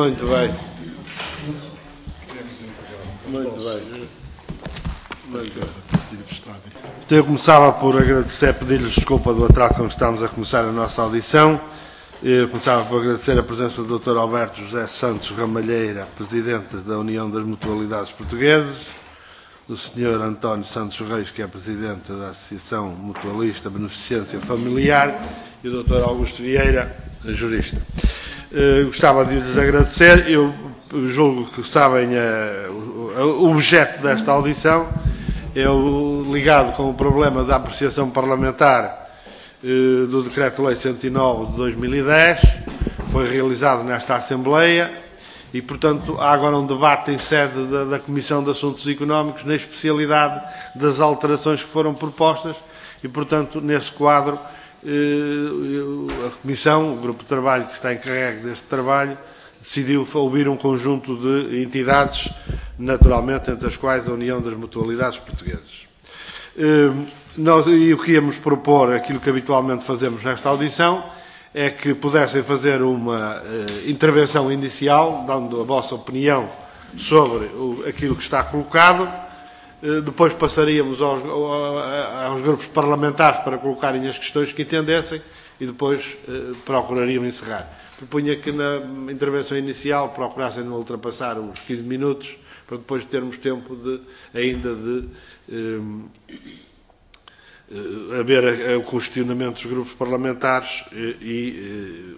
Muito bem. Muito bem. Então eu começava por agradecer, pedir-lhes desculpa do atraso com que estamos a começar a nossa audição. Eu começava por agradecer a presença do Dr. Alberto José Santos Ramalheira, Presidente da União das Mutualidades Portuguesas, do Sr. António Santos Reis, que é Presidente da Associação Mutualista Beneficência Familiar, e o Dr. Augusto Vieira, jurista. Gostava de lhes agradecer. Eu julgo que sabem o objeto desta audição. É ligado com o problema da apreciação parlamentar do Decreto-Lei 109 de 2010, foi realizado nesta Assembleia e, portanto, há agora um debate em sede da Comissão de Assuntos Económicos na especialidade das alterações que foram propostas e, portanto, nesse quadro, a Comissão, o grupo de trabalho que está encarregue deste trabalho, decidiu ouvir um conjunto de entidades, naturalmente, entre as quais a União das Mutualidades Portuguesas. E o que íamos propor, aquilo que habitualmente fazemos nesta audição, é que pudessem fazer uma intervenção inicial, dando a vossa opinião sobre aquilo que está colocado. Depois passaríamos aos grupos parlamentares para colocarem as questões que entendessem e depois procuraríamos encerrar. Propunha que na intervenção inicial procurassem não ultrapassar os 15 minutos, para depois termos tempo ainda de haver o questionamento dos grupos parlamentares e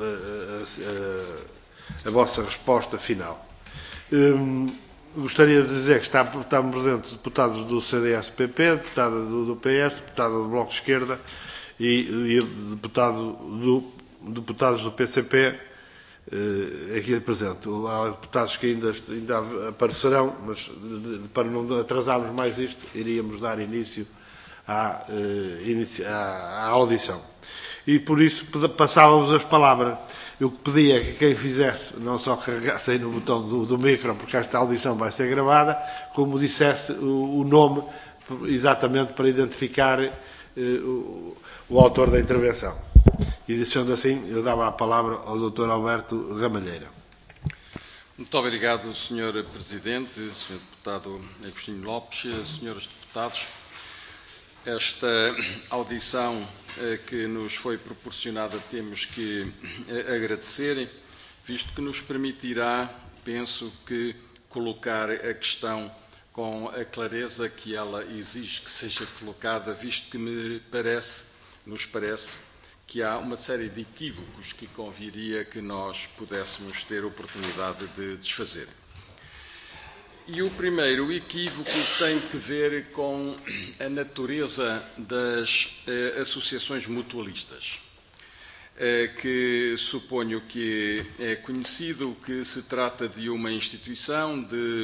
a vossa resposta final. Gostaria de dizer que estão presentes deputados do CDS-PP, deputada do PS, deputada do Bloco de Esquerda e deputados do PCP aqui presente. Há deputados que ainda aparecerão, mas para não atrasarmos mais isto, iríamos dar início à audição. E por isso passávamos as palavras. Eu pedia que quem fizesse, não só carregasse aí no botão do micro, porque esta audição vai ser gravada, como dissesse o nome, exatamente para identificar o autor da intervenção. E, sendo assim, eu dava a palavra ao Dr. Alberto Ramalheira. Muito obrigado, Sr. Presidente, Sr. Deputado Agostinho Lopes, Srs. Deputados. Esta audição que nos foi proporcionada temos que agradecer, visto que nos permitirá, penso que, colocar a questão com a clareza que ela exige que seja colocada, visto que nos parece que há uma série de equívocos que conviria que nós pudéssemos ter oportunidade de desfazer. E o primeiro equívoco tem que ver com a natureza das associações mutualistas, que suponho que é conhecido que se trata de uma instituição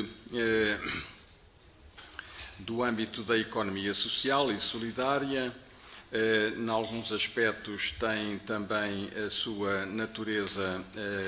do âmbito da economia social e solidária. Em alguns aspectos tem também a sua natureza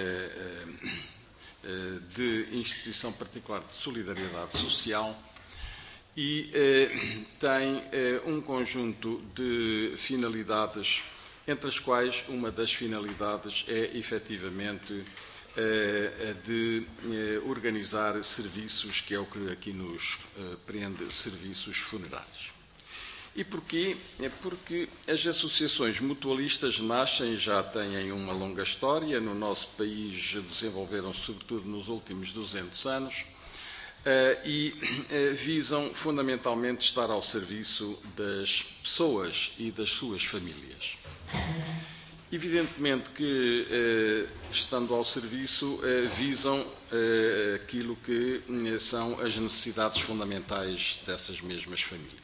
de instituição particular de solidariedade social e tem um conjunto de finalidades, entre as quais uma das finalidades é efetivamente a de organizar serviços, que é o que aqui nos prende, serviços funerários. E porquê? É porque as associações mutualistas nascem, já têm uma longa história, no nosso país desenvolveram-se sobretudo nos últimos 200 anos e visam fundamentalmente estar ao serviço das pessoas e das suas famílias. Evidentemente que, estando ao serviço, visam aquilo que são as necessidades fundamentais dessas mesmas famílias.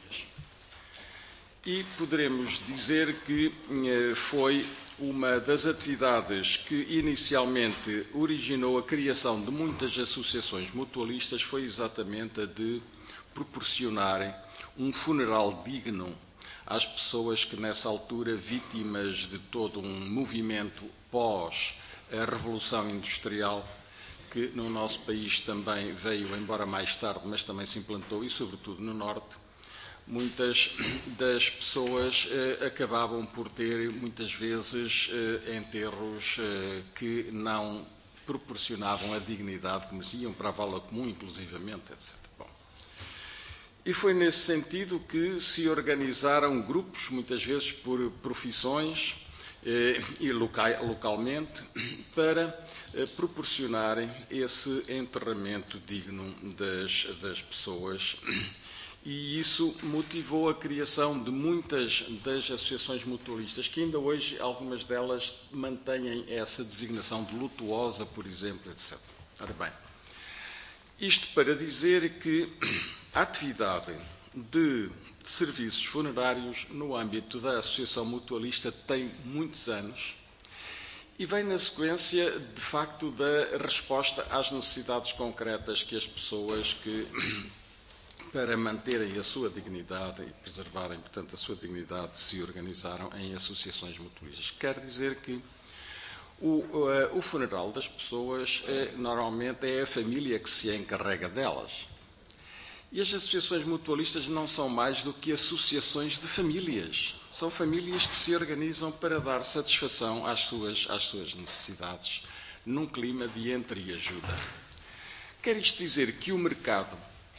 E poderemos dizer que foi uma das atividades que inicialmente originou a criação de muitas associações mutualistas, foi exatamente a de proporcionarem um funeral digno às pessoas que, nessa altura, vítimas de todo um movimento pós a Revolução Industrial, que no nosso país também veio, embora mais tarde, mas também se implantou, e sobretudo no Norte, muitas das pessoas acabavam por ter, muitas vezes, enterros que não proporcionavam a dignidade que mereciam para a vala comum, inclusivamente, etc. Bom, e foi nesse sentido que se organizaram grupos, muitas vezes por profissões e localmente, para proporcionarem esse enterramento digno das pessoas. E isso motivou a criação de muitas das associações mutualistas, que ainda hoje, algumas delas, mantêm essa designação de lutuosa, por exemplo, etc. Ora bem, isto para dizer que a atividade de serviços funerários no âmbito da associação mutualista tem muitos anos e vem na sequência, de facto, da resposta às necessidades concretas que as pessoas que, para manterem a sua dignidade e preservarem, portanto, a sua dignidade, se organizaram em associações mutualistas. Quer dizer que o funeral das pessoas normalmente é a família que se encarrega delas. E as associações mutualistas não são mais do que associações de famílias. São famílias que se organizam para dar satisfação às suas necessidades num clima de entreajuda. Quer isto dizer que o mercado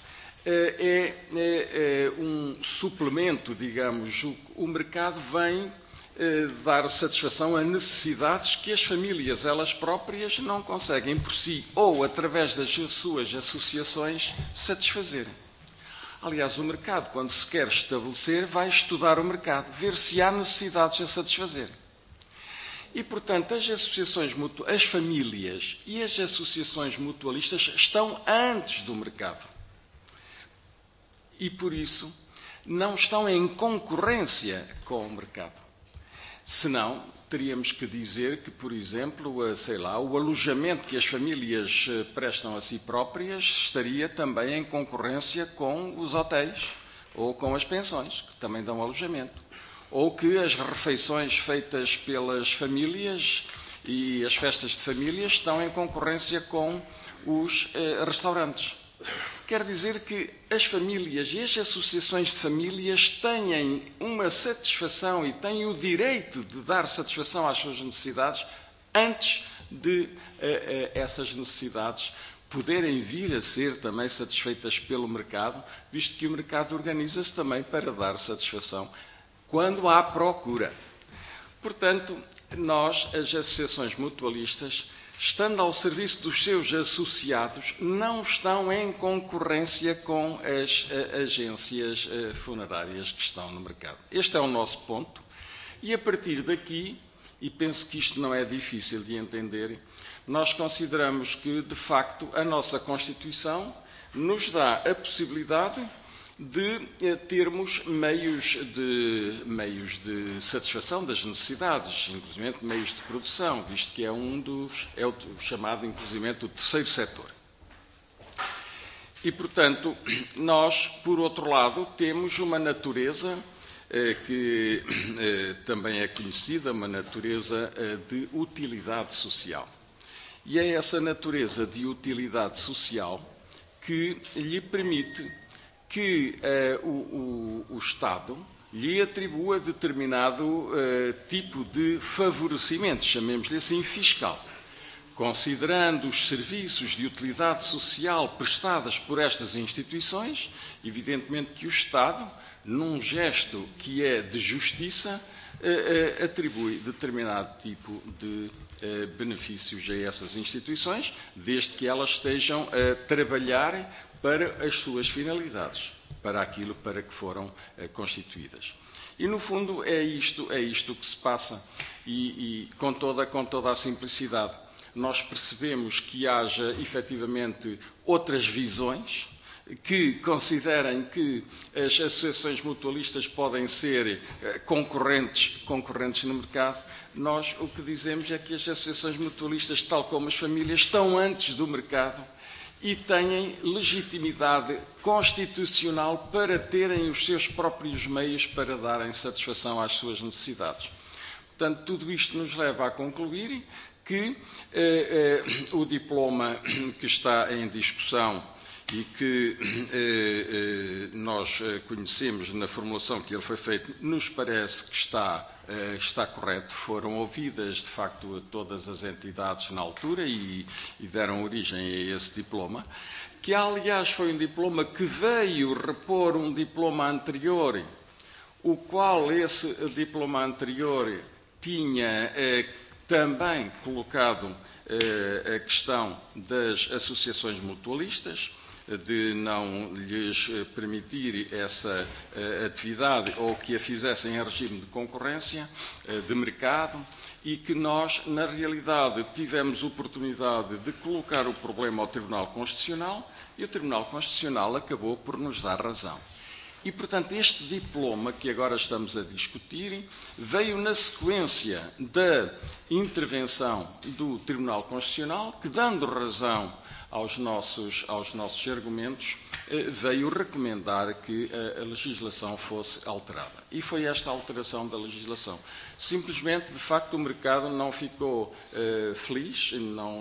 é um suplemento, digamos. O mercado vem dar satisfação a necessidades que as famílias, elas próprias, não conseguem por si ou através das suas associações satisfazerem. Aliás, o mercado, quando se quer estabelecer, vai estudar o mercado, ver se há necessidades a satisfazer. E, portanto, as famílias e as associações mutualistas estão antes do mercado. E, por isso, não estão em concorrência com o mercado. Senão, teríamos que dizer que, por exemplo, o alojamento que as famílias prestam a si próprias estaria também em concorrência com os hotéis ou com as pensões, que também dão alojamento. Ou que as refeições feitas pelas famílias e as festas de família estão em concorrência com os restaurantes. Quer dizer que as famílias e as associações de famílias têm uma satisfação e têm o direito de dar satisfação às suas necessidades antes de essas necessidades poderem vir a ser também satisfeitas pelo mercado, visto que o mercado organiza-se também para dar satisfação quando há procura. Portanto, nós, as associações mutualistas, estando ao serviço dos seus associados, não estão em concorrência com as agências funerárias que estão no mercado. Este é o nosso ponto. E a partir daqui, e penso que isto não é difícil de entender, nós consideramos que, de facto, a nossa Constituição nos dá a possibilidade de termos meios de satisfação das necessidades, inclusive meios de produção, visto que é o chamado, inclusive, o terceiro setor. E, portanto, nós, por outro lado, temos uma natureza que também é conhecida, uma natureza de utilidade social. E é essa natureza de utilidade social que lhe permite que o Estado lhe atribua determinado tipo de favorecimento, chamemos-lhe assim, fiscal, considerando os serviços de utilidade social prestados por estas instituições, evidentemente que o Estado, num gesto que é de justiça, atribui determinado tipo de benefícios a essas instituições, desde que elas estejam a trabalhar para as suas finalidades, para aquilo para que foram constituídas. E, no fundo, é isto que se passa. E com toda a simplicidade, nós percebemos que haja, efetivamente, outras visões que considerem que as associações mutualistas podem ser concorrentes no mercado. Nós o que dizemos é que as associações mutualistas, tal como as famílias, estão antes do mercado e têm legitimidade constitucional para terem os seus próprios meios para darem satisfação às suas necessidades. Portanto, tudo isto nos leva a concluir que o diploma que está em discussão e que nós conhecemos na formulação que ele foi feito, nos parece que está está correto, foram ouvidas, de facto, todas as entidades na altura e deram origem a esse diploma, que, aliás, foi um diploma que veio repor um diploma anterior, o qual esse diploma anterior tinha também colocado a questão das associações mutualistas, de não lhes permitir essa atividade ou que a fizessem em regime de concorrência, de mercado, e que nós, na realidade, tivemos oportunidade de colocar o problema ao Tribunal Constitucional e o Tribunal Constitucional acabou por nos dar razão. E, portanto, este diploma que agora estamos a discutir veio na sequência da intervenção do Tribunal Constitucional, que, dando razão aos nossos argumentos, veio recomendar que a legislação fosse alterada. E foi esta a alteração da legislação. Simplesmente, de facto, o mercado não ficou feliz e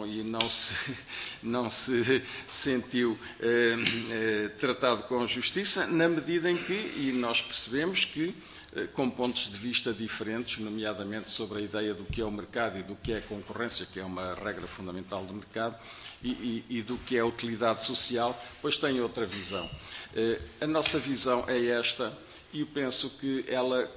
não se sentiu tratado com justiça, na medida em que, e nós percebemos que, com pontos de vista diferentes, nomeadamente sobre a ideia do que é o mercado e do que é a concorrência, que é uma regra fundamental do mercado, e do que é a utilidade social, pois tem outra visão. A nossa visão é esta, e eu penso que ela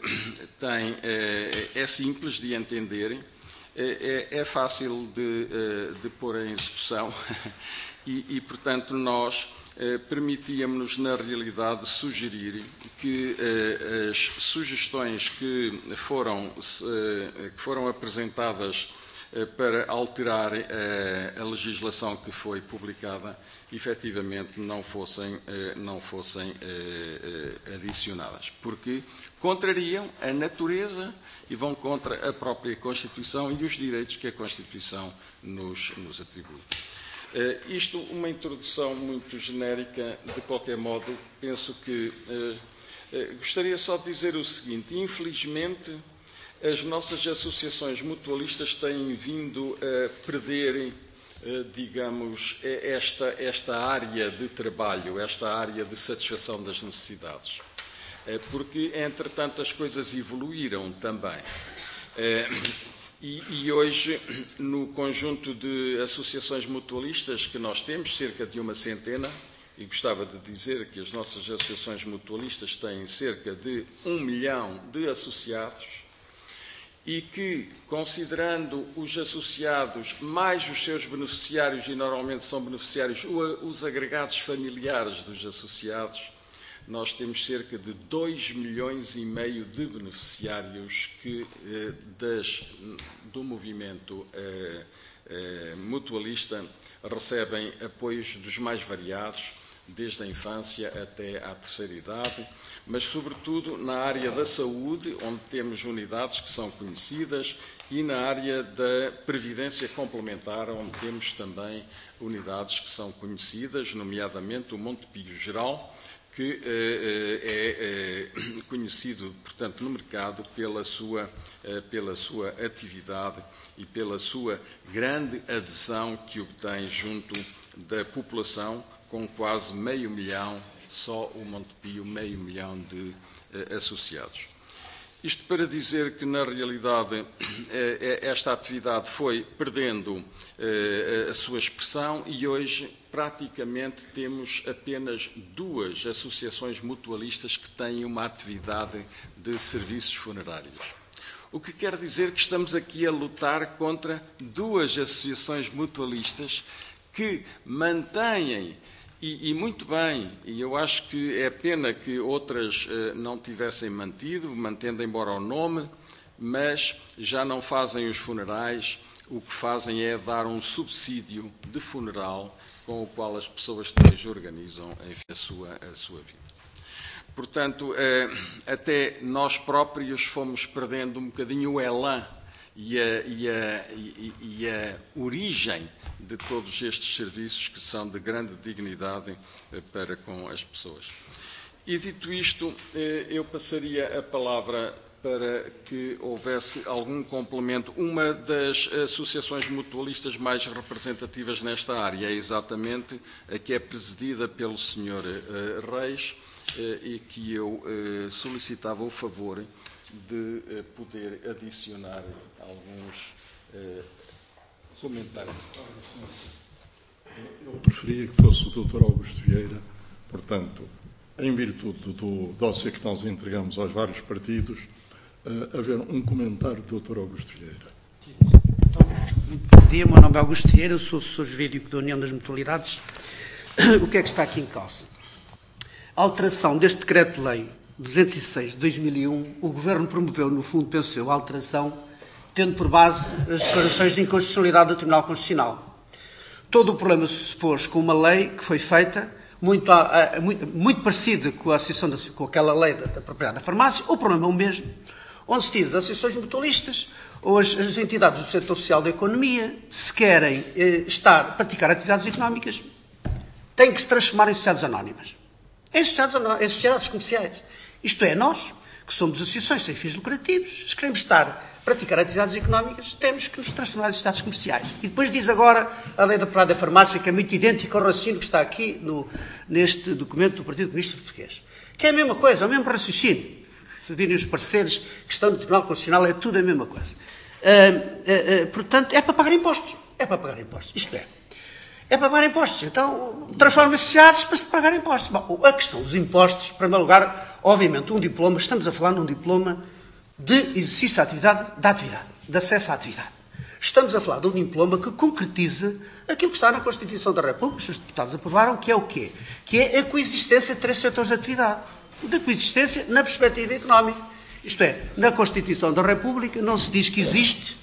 é simples de entender, é fácil de pôr em execução, e portanto, nós permitíamos-nos, na realidade, sugerir que as sugestões que foram apresentadas para alterar a legislação que foi publicada, efetivamente não fossem adicionadas, porque contrariam a natureza e vão contra a própria Constituição e os direitos que a Constituição nos atribui. Isto, uma introdução muito genérica, de qualquer modo, penso que gostaria só de dizer o seguinte: infelizmente, as nossas associações mutualistas têm vindo a perder, digamos, esta área de trabalho, esta área de satisfação das necessidades. Porque, entretanto, as coisas evoluíram também. E hoje, no conjunto de associações mutualistas que nós temos, cerca de uma centena, e gostava de dizer que as nossas associações mutualistas têm cerca de 1 milhão de associados, e que, considerando os associados mais os seus beneficiários, e normalmente são beneficiários os agregados familiares dos associados, nós temos cerca de 2,5 milhões de beneficiários que, do movimento mutualista, recebem apoios dos mais variados, desde a infância até à terceira idade, mas, sobretudo, na área da saúde, onde temos unidades que são conhecidas, e na área da previdência complementar, onde temos também unidades que são conhecidas, nomeadamente o Montepio Geral, que é conhecido, portanto, no mercado pela sua atividade e pela sua grande adesão que obtém junto da população, com quase 500 mil, só o Montepio, 500 mil de associados. Isto para dizer que, na realidade, esta atividade foi perdendo a sua expressão e hoje, praticamente, temos apenas 2 associações mutualistas que têm uma atividade de serviços funerários. O que quer dizer que estamos aqui a lutar contra 2 associações mutualistas que mantêm, e muito bem, e eu acho que é pena que outras não tivessem mantendo embora o nome, mas já não fazem os funerais, o que fazem é dar um subsídio de funeral com o qual as pessoas depois organizam a sua vida. Portanto, até nós próprios fomos perdendo um bocadinho o elan e a origem de todos estes serviços que são de grande dignidade para com as pessoas. E dito isto, eu passaria a palavra para que houvesse algum complemento. Uma das associações mutualistas mais representativas nesta área é exatamente a que é presidida pelo Sr. Reis e que eu solicitava o favor de poder adicionar alguns comentários. Eu preferia que fosse o Dr. Augusto Vieira, portanto, em virtude do dossiê que nós entregamos aos vários partidos, haver um comentário do Dr. Augusto Vieira. Muito bom dia, meu nome é Augusto Vieira, eu sou assessor jurídico da União das Mutualidades. O que é que está aqui em causa? A alteração deste Decreto-Lei 206 de 2001, o Governo promoveu, no fundo, penso eu, a alteração, tendo por base as declarações de inconstitucionalidade do Tribunal Constitucional. Todo o problema se pôs com uma lei que foi feita muito parecida com a associação com aquela lei da propriedade da farmácia. O problema é o mesmo, onde se diz as associações mutualistas ou as entidades do setor social da economia, se querem praticar atividades económicas, têm que se transformar em sociedades anónimas. Em sociedades comerciais. Isto é, nós, que somos associações sem fins lucrativos, se queremos praticar atividades económicas, temos que nos transformar em sociedades comerciais. E depois diz agora a lei da propriedade da farmácia, que é muito idêntica ao raciocínio que está aqui neste documento do Partido Comunista Português. Que é a mesma coisa, é o mesmo raciocínio. Se virem os pareceres que estão no Tribunal Constitucional, é tudo a mesma coisa. Portanto, é para pagar impostos. É para pagar impostos. Isto é para pagar impostos. Então, transforma-se em sociedades para se pagar impostos. Bom, a questão dos impostos, em primeiro lugar, obviamente, um diploma, estamos a falar num diploma de exercício da atividade, de acesso à atividade. Estamos a falar de um diploma que concretiza aquilo que está na Constituição da República, os deputados aprovaram, que é o quê? Que é a coexistência de 3 setores de atividade. Da coexistência na perspectiva económica. Isto é, na Constituição da República não se diz que existe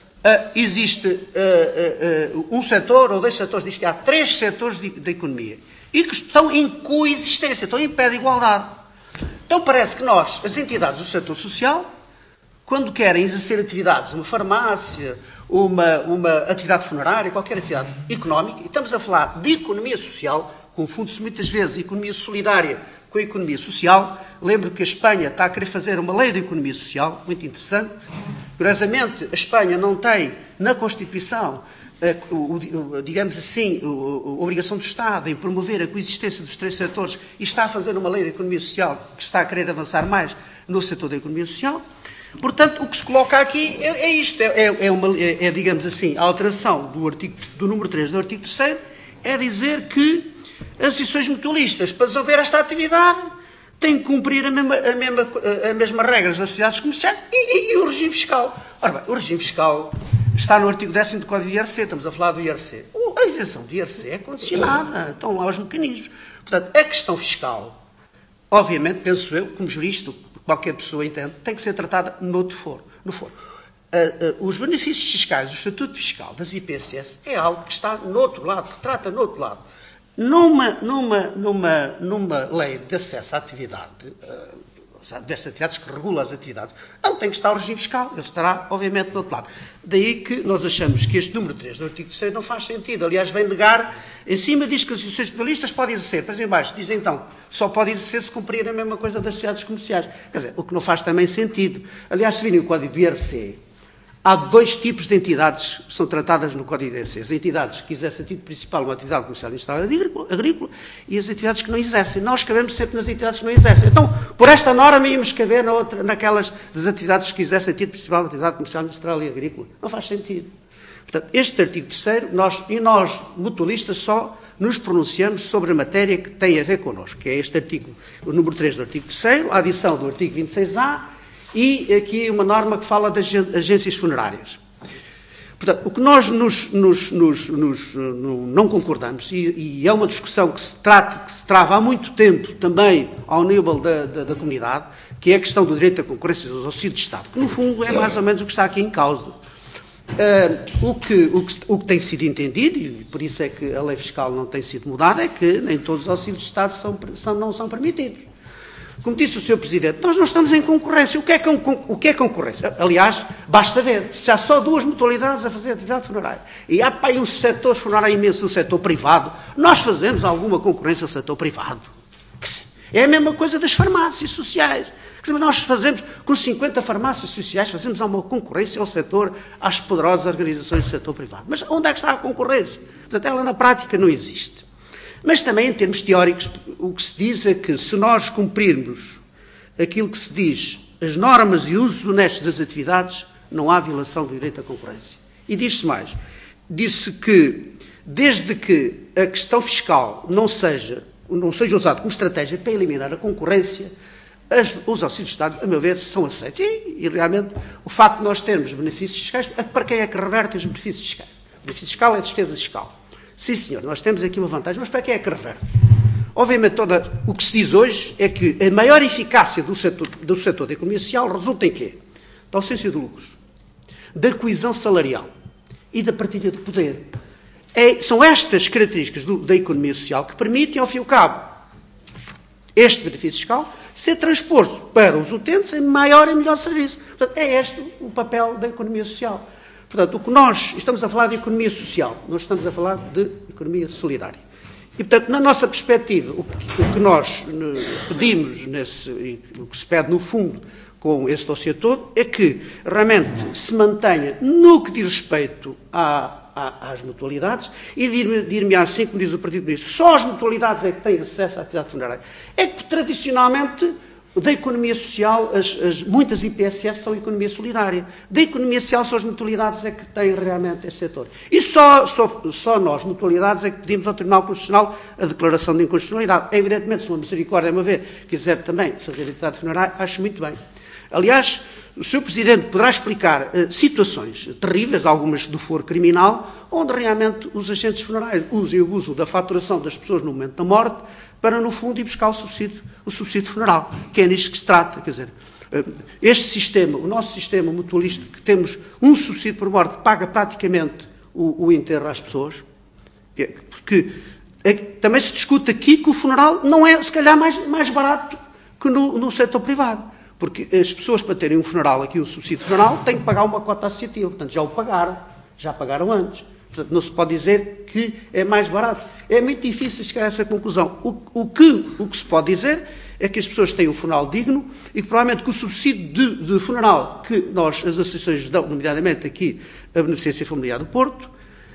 um setor ou 2 setores, diz que há 3 setores de economia e que estão em coexistência, estão em pé de igualdade. Então parece que nós, as entidades do setor social, quando querem exercer atividades, uma farmácia, uma atividade funerária, qualquer atividade económica, e estamos a falar de economia social, confunde-se muitas vezes a economia solidária com a economia social. Lembro que a Espanha está a querer fazer uma lei de economia social, muito interessante. Curiosamente, a Espanha não tem na Constituição, digamos assim, a obrigação do Estado em promover a coexistência dos 3 setores e está a fazer uma lei de economia social que está a querer avançar mais no setor da economia social. Portanto, o que se coloca aqui é isto, digamos assim, a alteração do número 3 do artigo 3º, é dizer que as associações mutualistas, para desenvolver esta atividade, têm que cumprir as mesmas regras das sociedades comerciais e o regime fiscal. Ora bem, o regime fiscal está no artigo 10º do Código do IRC, estamos a falar do IRC. A isenção do IRC é condicionada, estão lá os mecanismos. Portanto, a questão fiscal, obviamente, penso eu, como jurista, qualquer pessoa entende, tem que ser tratada no foro. Os benefícios fiscais, o estatuto fiscal das IPSS é algo que está no outro lado, que trata no outro lado. Numa lei de acesso à atividade, dessas atividades que regula as atividades, não tem que estar o regime fiscal, ele estará, obviamente, do outro lado. Daí que nós achamos que este número 3 do artigo 3 não faz sentido. Aliás, vem negar, em cima diz que as associações mutualistas podem exercer, depois em baixo diz então, só pode exercer se cumprir a mesma coisa das sociedades comerciais. Quer dizer, o que não faz também sentido. Aliás, se virem o Código do IRC, há 2 tipos de entidades que são tratadas no Código de IRC. As entidades que exercem a título principal uma atividade comercial industrial agrícola e as entidades que não exercem. Nós cabemos sempre nas entidades que não exercem. Então, por esta norma, íamos caber naquelas das atividades que exercem a título principal uma atividade comercial industrial e agrícola. Não faz sentido. Portanto, este artigo 3º, nós, mutualistas, só nos pronunciamos sobre a matéria que tem a ver connosco, que é este artigo, o número 3 do artigo 3º, a adição do artigo 26A, e aqui uma norma que fala das agências funerárias. Portanto, o que nós não concordamos, e é uma discussão que se trava há muito tempo também ao nível da comunidade, que é a questão do direito à concorrência dos auxílios de Estado, que no fundo é mais ou menos o que está aqui em causa. O que tem sido entendido, e por isso é que a lei fiscal não tem sido mudada, é que nem todos os auxílios de Estado não são permitidos. Como disse o Sr. Presidente, nós não estamos em concorrência. O que é concorrência? Aliás, basta ver, se há só 2 mutualidades a fazer atividade funerária e há para aí um setor funerário imenso no setor privado, nós fazemos alguma concorrência ao setor privado. É a mesma coisa das farmácias sociais. Nós fazemos, com 50 farmácias sociais, fazemos uma concorrência ao setor, às poderosas organizações do setor privado. Mas onde é que está a concorrência? Portanto, ela na prática não existe. Mas também, em termos teóricos, o que se diz é que se nós cumprirmos aquilo que se diz as normas e usos honestos das atividades, não há violação do direito à concorrência. E disse mais, disse que, desde que a questão fiscal não seja usada como estratégia para eliminar a concorrência, os auxílios de Estado, a meu ver, são aceitos. E realmente, o facto de nós termos benefícios fiscais, para quem é que revertem os benefícios fiscais? O benefício fiscal é a despesa fiscal. Sim, senhor, nós temos aqui uma vantagem, mas para quem é que reverte? Obviamente, o que se diz hoje é que a maior eficácia do setor da economia social resulta em quê? Da ausência de lucros, da coesão salarial e da partilha de poder. São estas características da economia social que permitem, ao fim e ao cabo, este benefício fiscal ser transposto para os utentes em maior e melhor serviço. Portanto, é este o papel da economia social. Portanto, o que nós estamos a falar de economia social, nós estamos a falar de economia solidária. E, portanto, na nossa perspectiva, o que nós pedimos, o que se pede no fundo com esse dossiê todo, é que realmente se mantenha no que diz respeito às mutualidades e dir-me assim, como diz o Partido Comunista, só as mutualidades é que têm acesso à atividade funerária. É que, tradicionalmente, da economia social, muitas IPSS são economia solidária. Da economia social, só as mutualidades é que têm realmente esse setor. E só nós, mutualidades, é que pedimos ao Tribunal Constitucional a declaração de inconstitucionalidade. Evidentemente, se uma misericórdia, a meu ver, quiser também fazer atividade funerária, acho muito bem. Aliás, o Sr. Presidente poderá explicar situações terríveis, algumas do foro criminal, onde realmente os agentes funerários usam e abusam da faturação das pessoas no momento da morte para, no fundo, ir buscar o subsídio funeral, que é nisto que se trata. Quer dizer, este sistema, o nosso sistema mutualista, que temos um subsídio por morte que paga praticamente o enterro às pessoas, porque também se discute aqui que o funeral não é, se calhar, mais barato que no setor privado. Porque as pessoas, para terem um funeral aqui, um subsídio funeral, têm que pagar uma cota associativa. Portanto, já pagaram antes. Portanto, não se pode dizer que é mais barato. É muito difícil chegar a essa conclusão. O que se pode dizer é que as pessoas têm um funeral digno e que, provavelmente, que o subsídio de funeral que nós, as associações dão, nomeadamente aqui, a Beneficência Familiar do Porto,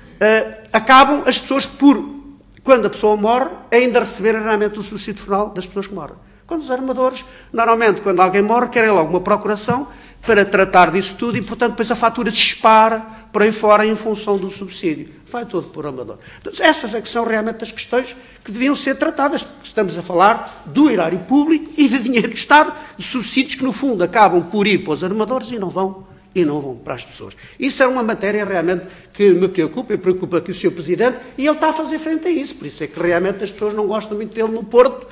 acabam as pessoas quando a pessoa morre, ainda receberem realmente o subsídio funeral das pessoas que morrem. Quando os armadores, normalmente, quando alguém morre, querem logo uma procuração para tratar disso tudo e, portanto, depois a fatura dispara por aí fora em função do subsídio. Vai todo por armador. Então, essas é que são realmente as questões que deviam ser tratadas. Estamos a falar do erário público e de dinheiro do Estado, de subsídios que, no fundo, acabam por ir para os armadores e não vão para as pessoas. Isso é uma matéria realmente que me preocupa, e preocupa aqui o Sr. Presidente, e ele está a fazer frente a isso. Por isso é que realmente as pessoas não gostam muito dele no Porto,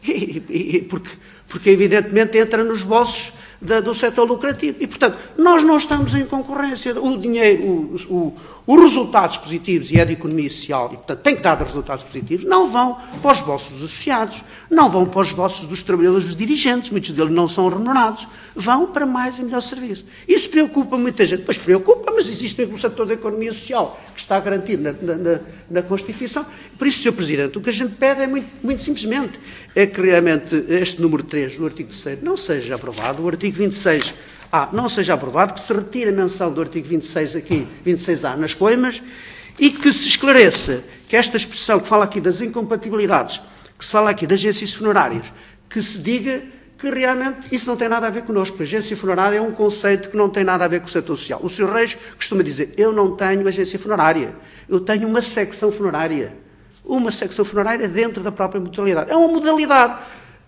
porque evidentemente entra nos bolsos do setor lucrativo. E, portanto, nós não estamos em concorrência. O dinheiro, os resultados positivos, e é de economia social, e, portanto, tem que dar resultados positivos, não vão para os bolsos dos associados, não vão para os bolsos dos trabalhadores, dos dirigentes, muitos deles não são remunerados, vão para mais e melhor serviço. Isso preocupa muita gente. Pois preocupa, mas existe mesmo o setor da economia social que está garantido na Constituição. Por isso, Sr. Presidente, o que a gente pede é muito simplesmente é que realmente este número 3 do artigo 3º não seja aprovado, o artigo 26A não seja aprovado, que se retire a menção do artigo 26 aqui, 26A nas coimas, e que se esclareça que esta expressão que fala aqui das incompatibilidades, que se fala aqui de agências funerárias, que se diga que realmente isso não tem nada a ver connosco. A agência funerária é um conceito que não tem nada a ver com o setor social. O Sr. Reis costuma dizer, eu não tenho agência funerária, eu tenho uma secção funerária. Uma secção funerária dentro da própria modalidade. É uma modalidade.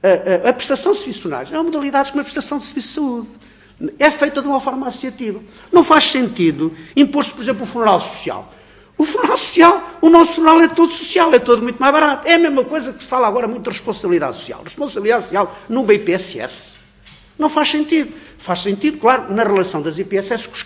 A prestação de serviços funerários é uma modalidade como a prestação de serviço de saúde. É feita de uma forma associativa. Não faz sentido impor-se, por exemplo, o funeral social. O funeral social, o nosso funeral é todo social, é todo muito mais barato. É a mesma coisa que se fala agora muito de responsabilidade social. Responsabilidade social numa IPSS. Não faz sentido. Faz sentido, claro, na relação das IPSS com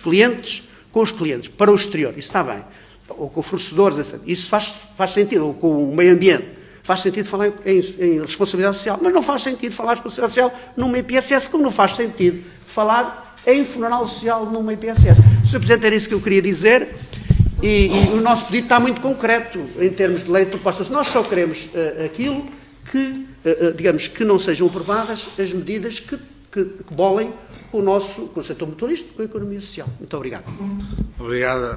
os clientes, para o exterior. Isso está bem. Ou com fornecedores, etc. Isso faz sentido. Ou com o meio ambiente. Faz sentido falar em responsabilidade social. Mas não faz sentido falar em responsabilidade social numa IPSS, como não faz sentido falar em funeral social numa IPSS. Sr. Presidente, era isso que eu queria dizer. E o nosso pedido está muito concreto em termos de lei de propostas. Nós só queremos aquilo que, digamos, que não sejam aprovadas as medidas que bolem com o setor mutualista, com a economia social. Muito obrigado. Obrigado,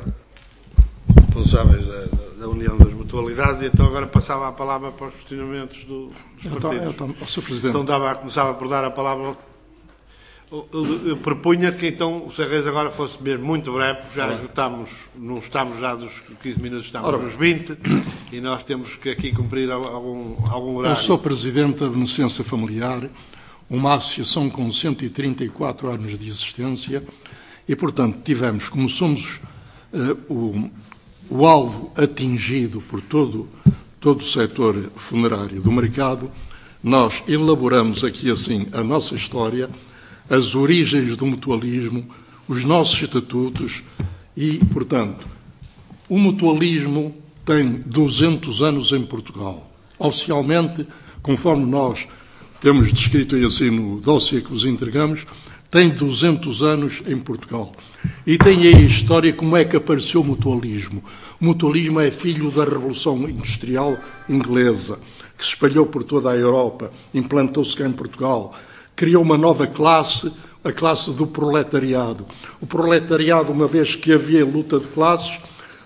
responsáveis da União das Mutualidades. E então agora passava a palavra para os questionamentos dos partidos. Sr. Presidente. Então começava por dar a palavra Eu propunha que então o Sr. Reis agora fosse mesmo muito breve, porque já esgotamos, não estamos já dos 15 minutos, estamos nos 20, e nós temos que aqui cumprir algum horário. Eu sou presidente da Beneficência Familiar, uma associação com 134 anos de existência, e, portanto, tivemos, como somos o alvo atingido por todo o setor funerário do mercado, nós elaboramos aqui, assim, a nossa história, as origens do mutualismo, os nossos estatutos e, portanto, o mutualismo tem 200 anos em Portugal. Oficialmente, conforme nós temos descrito aí assim no dossiê que vos entregamos, tem 200 anos em Portugal. E tem aí a história como é que apareceu o mutualismo. O mutualismo é filho da Revolução Industrial Inglesa, que se espalhou por toda a Europa, implantou-se cá em Portugal, criou uma nova classe, a classe do proletariado. O proletariado, uma vez que havia luta de classes,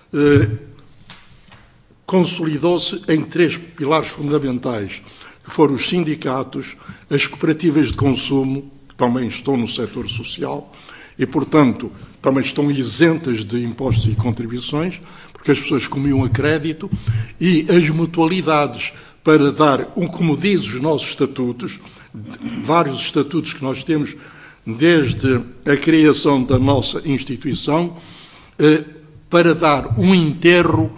consolidou-se em 3 pilares fundamentais, que foram os sindicatos, as cooperativas de consumo, que também estão no setor social, e, portanto, também estão isentas de impostos e contribuições, porque as pessoas comiam a crédito, e as mutualidades, para dar, como diz os nossos estatutos, vários estatutos que nós temos desde a criação da nossa instituição, para dar um enterro,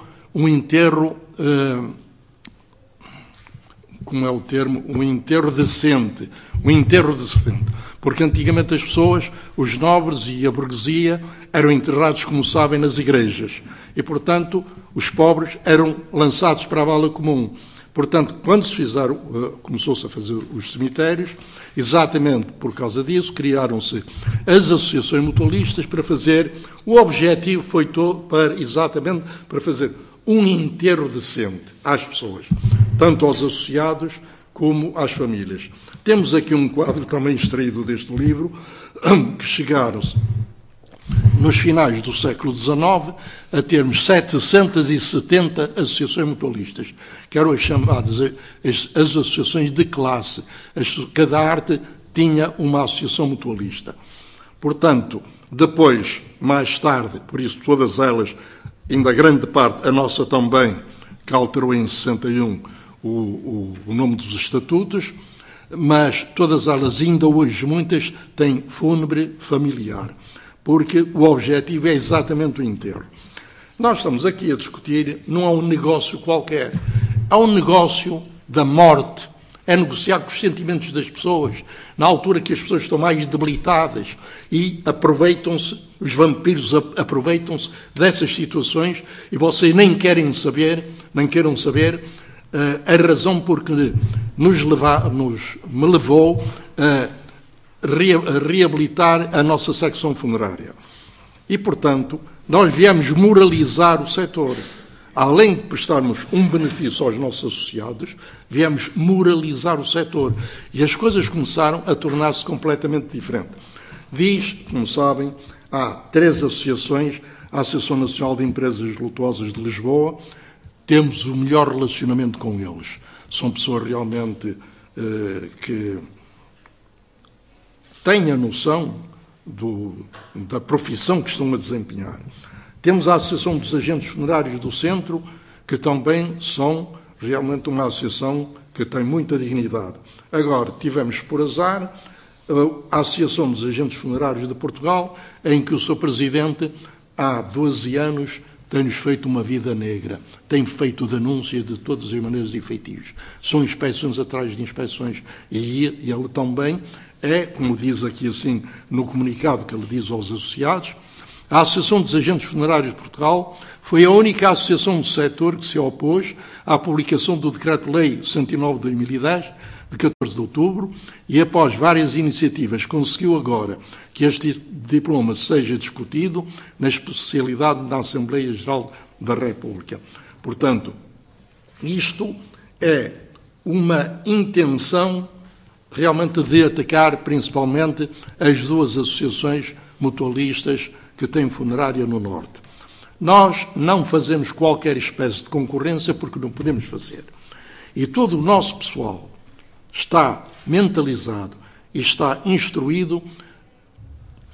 como é o termo, um enterro decente, porque antigamente as pessoas, os nobres e a burguesia, eram enterrados, como sabem, nas igrejas, e, portanto, os pobres eram lançados para a vala comum. Portanto, quando se começou-se a fazer os cemitérios, exatamente por causa disso, criaram-se as associações mutualistas para fazer, o objetivo foi exatamente para fazer um enterro decente às pessoas, tanto aos associados como às famílias. Temos aqui um quadro também extraído deste livro, que chegaram-se nos finais do século XIX, a termos 770 associações mutualistas, que eram as chamadas as associações de classe. Cada arte tinha uma associação mutualista. Portanto, depois, mais tarde, por isso todas elas, ainda grande parte, a nossa também, que alterou em 61 o nome dos estatutos, mas todas elas, ainda hoje, muitas, têm fúnebre familiar, porque o objetivo é exatamente o enterro. Nós estamos aqui a discutir, não é um negócio qualquer, é um negócio da morte, é negociar com os sentimentos das pessoas, na altura que as pessoas estão mais debilitadas e aproveitam-se, os vampiros aproveitam-se dessas situações e vocês nem queiram saber a razão porque me levou a reabilitar a nossa secção funerária. E, portanto, nós viemos moralizar o setor. Além de prestarmos um benefício aos nossos associados, viemos moralizar o setor. E as coisas começaram a tornar-se completamente diferentes. Diz, como sabem, há 3 associações, a Associação Nacional de Empresas Lutuosas de Lisboa, temos o melhor relacionamento com eles. São pessoas realmente que têm a noção da profissão que estão a desempenhar. Temos a Associação dos Agentes Funerários do Centro, que também são realmente uma associação que tem muita dignidade. Agora, tivemos por azar a Associação dos Agentes Funerários de Portugal, em que o seu presidente, há 12 anos, tem-nos feito uma vida negra, tem feito denúncias de todas as maneiras e feitios. São inspeções atrás de inspeções e ele também é, como diz aqui assim no comunicado que ele diz aos associados, a Associação dos Agentes Funerários de Portugal foi a única associação do setor que se opôs à publicação do Decreto-Lei 109 de 2010, de 14 de outubro, e após várias iniciativas conseguiu agora que este diploma seja discutido na especialidade da Assembleia Geral da República. Portanto, isto é uma intenção realmente de atacar principalmente as 2 associações mutualistas que têm funerária no Norte. Nós não fazemos qualquer espécie de concorrência porque não podemos fazer. E todo o nosso pessoal está mentalizado e está instruído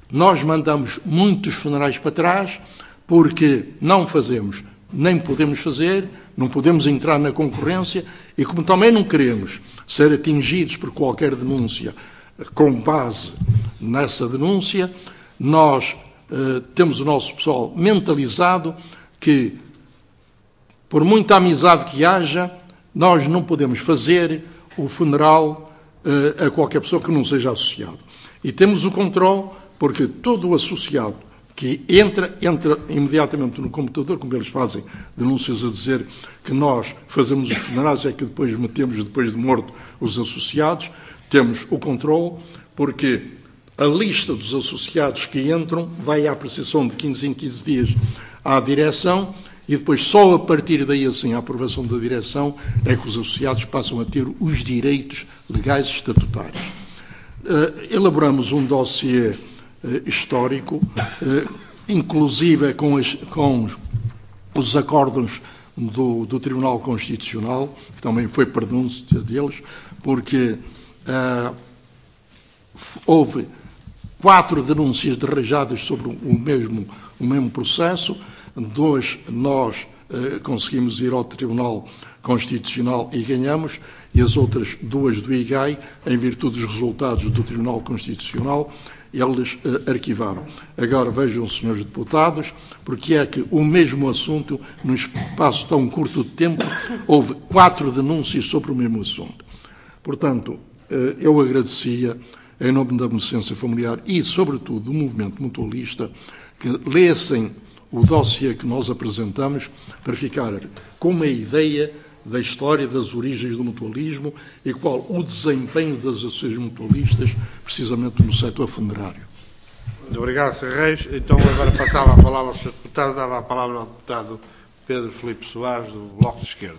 Nós mandamos muitos funerais para trás porque não fazemos, nem podemos fazer, não podemos entrar na concorrência e como também não queremos ser atingidos por qualquer denúncia com base nessa denúncia, nós temos o nosso pessoal mentalizado que, por muita amizade que haja, nós não podemos fazer o funeral a qualquer pessoa que não seja associado. E temos o controle, porque todo o associado que entra imediatamente no computador, como eles fazem denúncias a dizer que nós fazemos os funerais, é que depois metemos, depois de morto, os associados, temos o controle, porque a lista dos associados que entram vai à apreciação de 15 em 15 dias à direção e depois só a partir daí, assim, a aprovação da direção, é que os associados passam a ter os direitos legais estatutários. Elaboramos um dossiê histórico, inclusive com os acórdãos do Tribunal Constitucional, que também foi por denúncia deles, porque houve 4 denúncias derrajadas sobre o mesmo processo, 2 nós conseguimos ir ao Tribunal Constitucional e ganhamos, e as outras 2 do IGAI, em virtude dos resultados do Tribunal Constitucional, eles arquivaram. Agora vejam, senhores deputados, porque é que o mesmo assunto, num espaço tão curto de tempo, houve 4 denúncias sobre o mesmo assunto. Portanto, eu agradecia, em nome da Beneficência Familiar e, sobretudo, do movimento mutualista, que lessem o dossiê que nós apresentamos para ficar com uma ideia da história das origens do mutualismo e qual o desempenho das associações mutualistas, precisamente no setor funerário. Muito obrigado, Sr. Reis. Então, agora passava a palavra ao Sr. Deputado, dava a palavra ao Deputado Pedro Filipe Soares, do Bloco de Esquerda.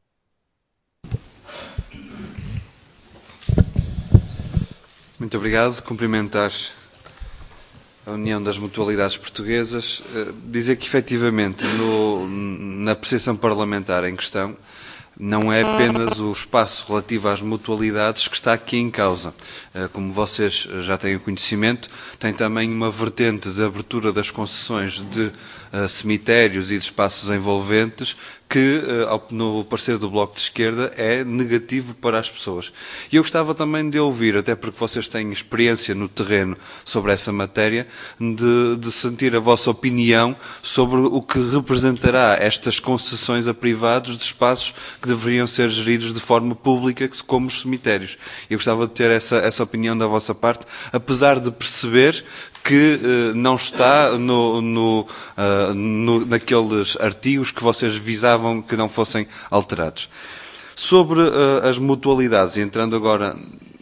Muito obrigado. Cumprimentar a União das Mutualidades Portuguesas. Dizer que, efetivamente, na apreciação parlamentar em questão, não é apenas o espaço relativo às mutualidades que está aqui em causa. Como vocês já têm conhecimento, tem também uma vertente de abertura das concessões de cemitérios e de espaços envolventes que, no parecer do Bloco de Esquerda, é negativo para as pessoas. E eu gostava também de ouvir, até porque vocês têm experiência no terreno sobre essa matéria, de sentir a vossa opinião sobre o que representará estas concessões a privados de espaços que deveriam ser geridos de forma pública, como os cemitérios. Eu gostava de ter essa opinião da vossa parte, apesar de perceber que não está naqueles artigos que vocês visavam que não fossem alterados. Sobre as mutualidades, entrando agora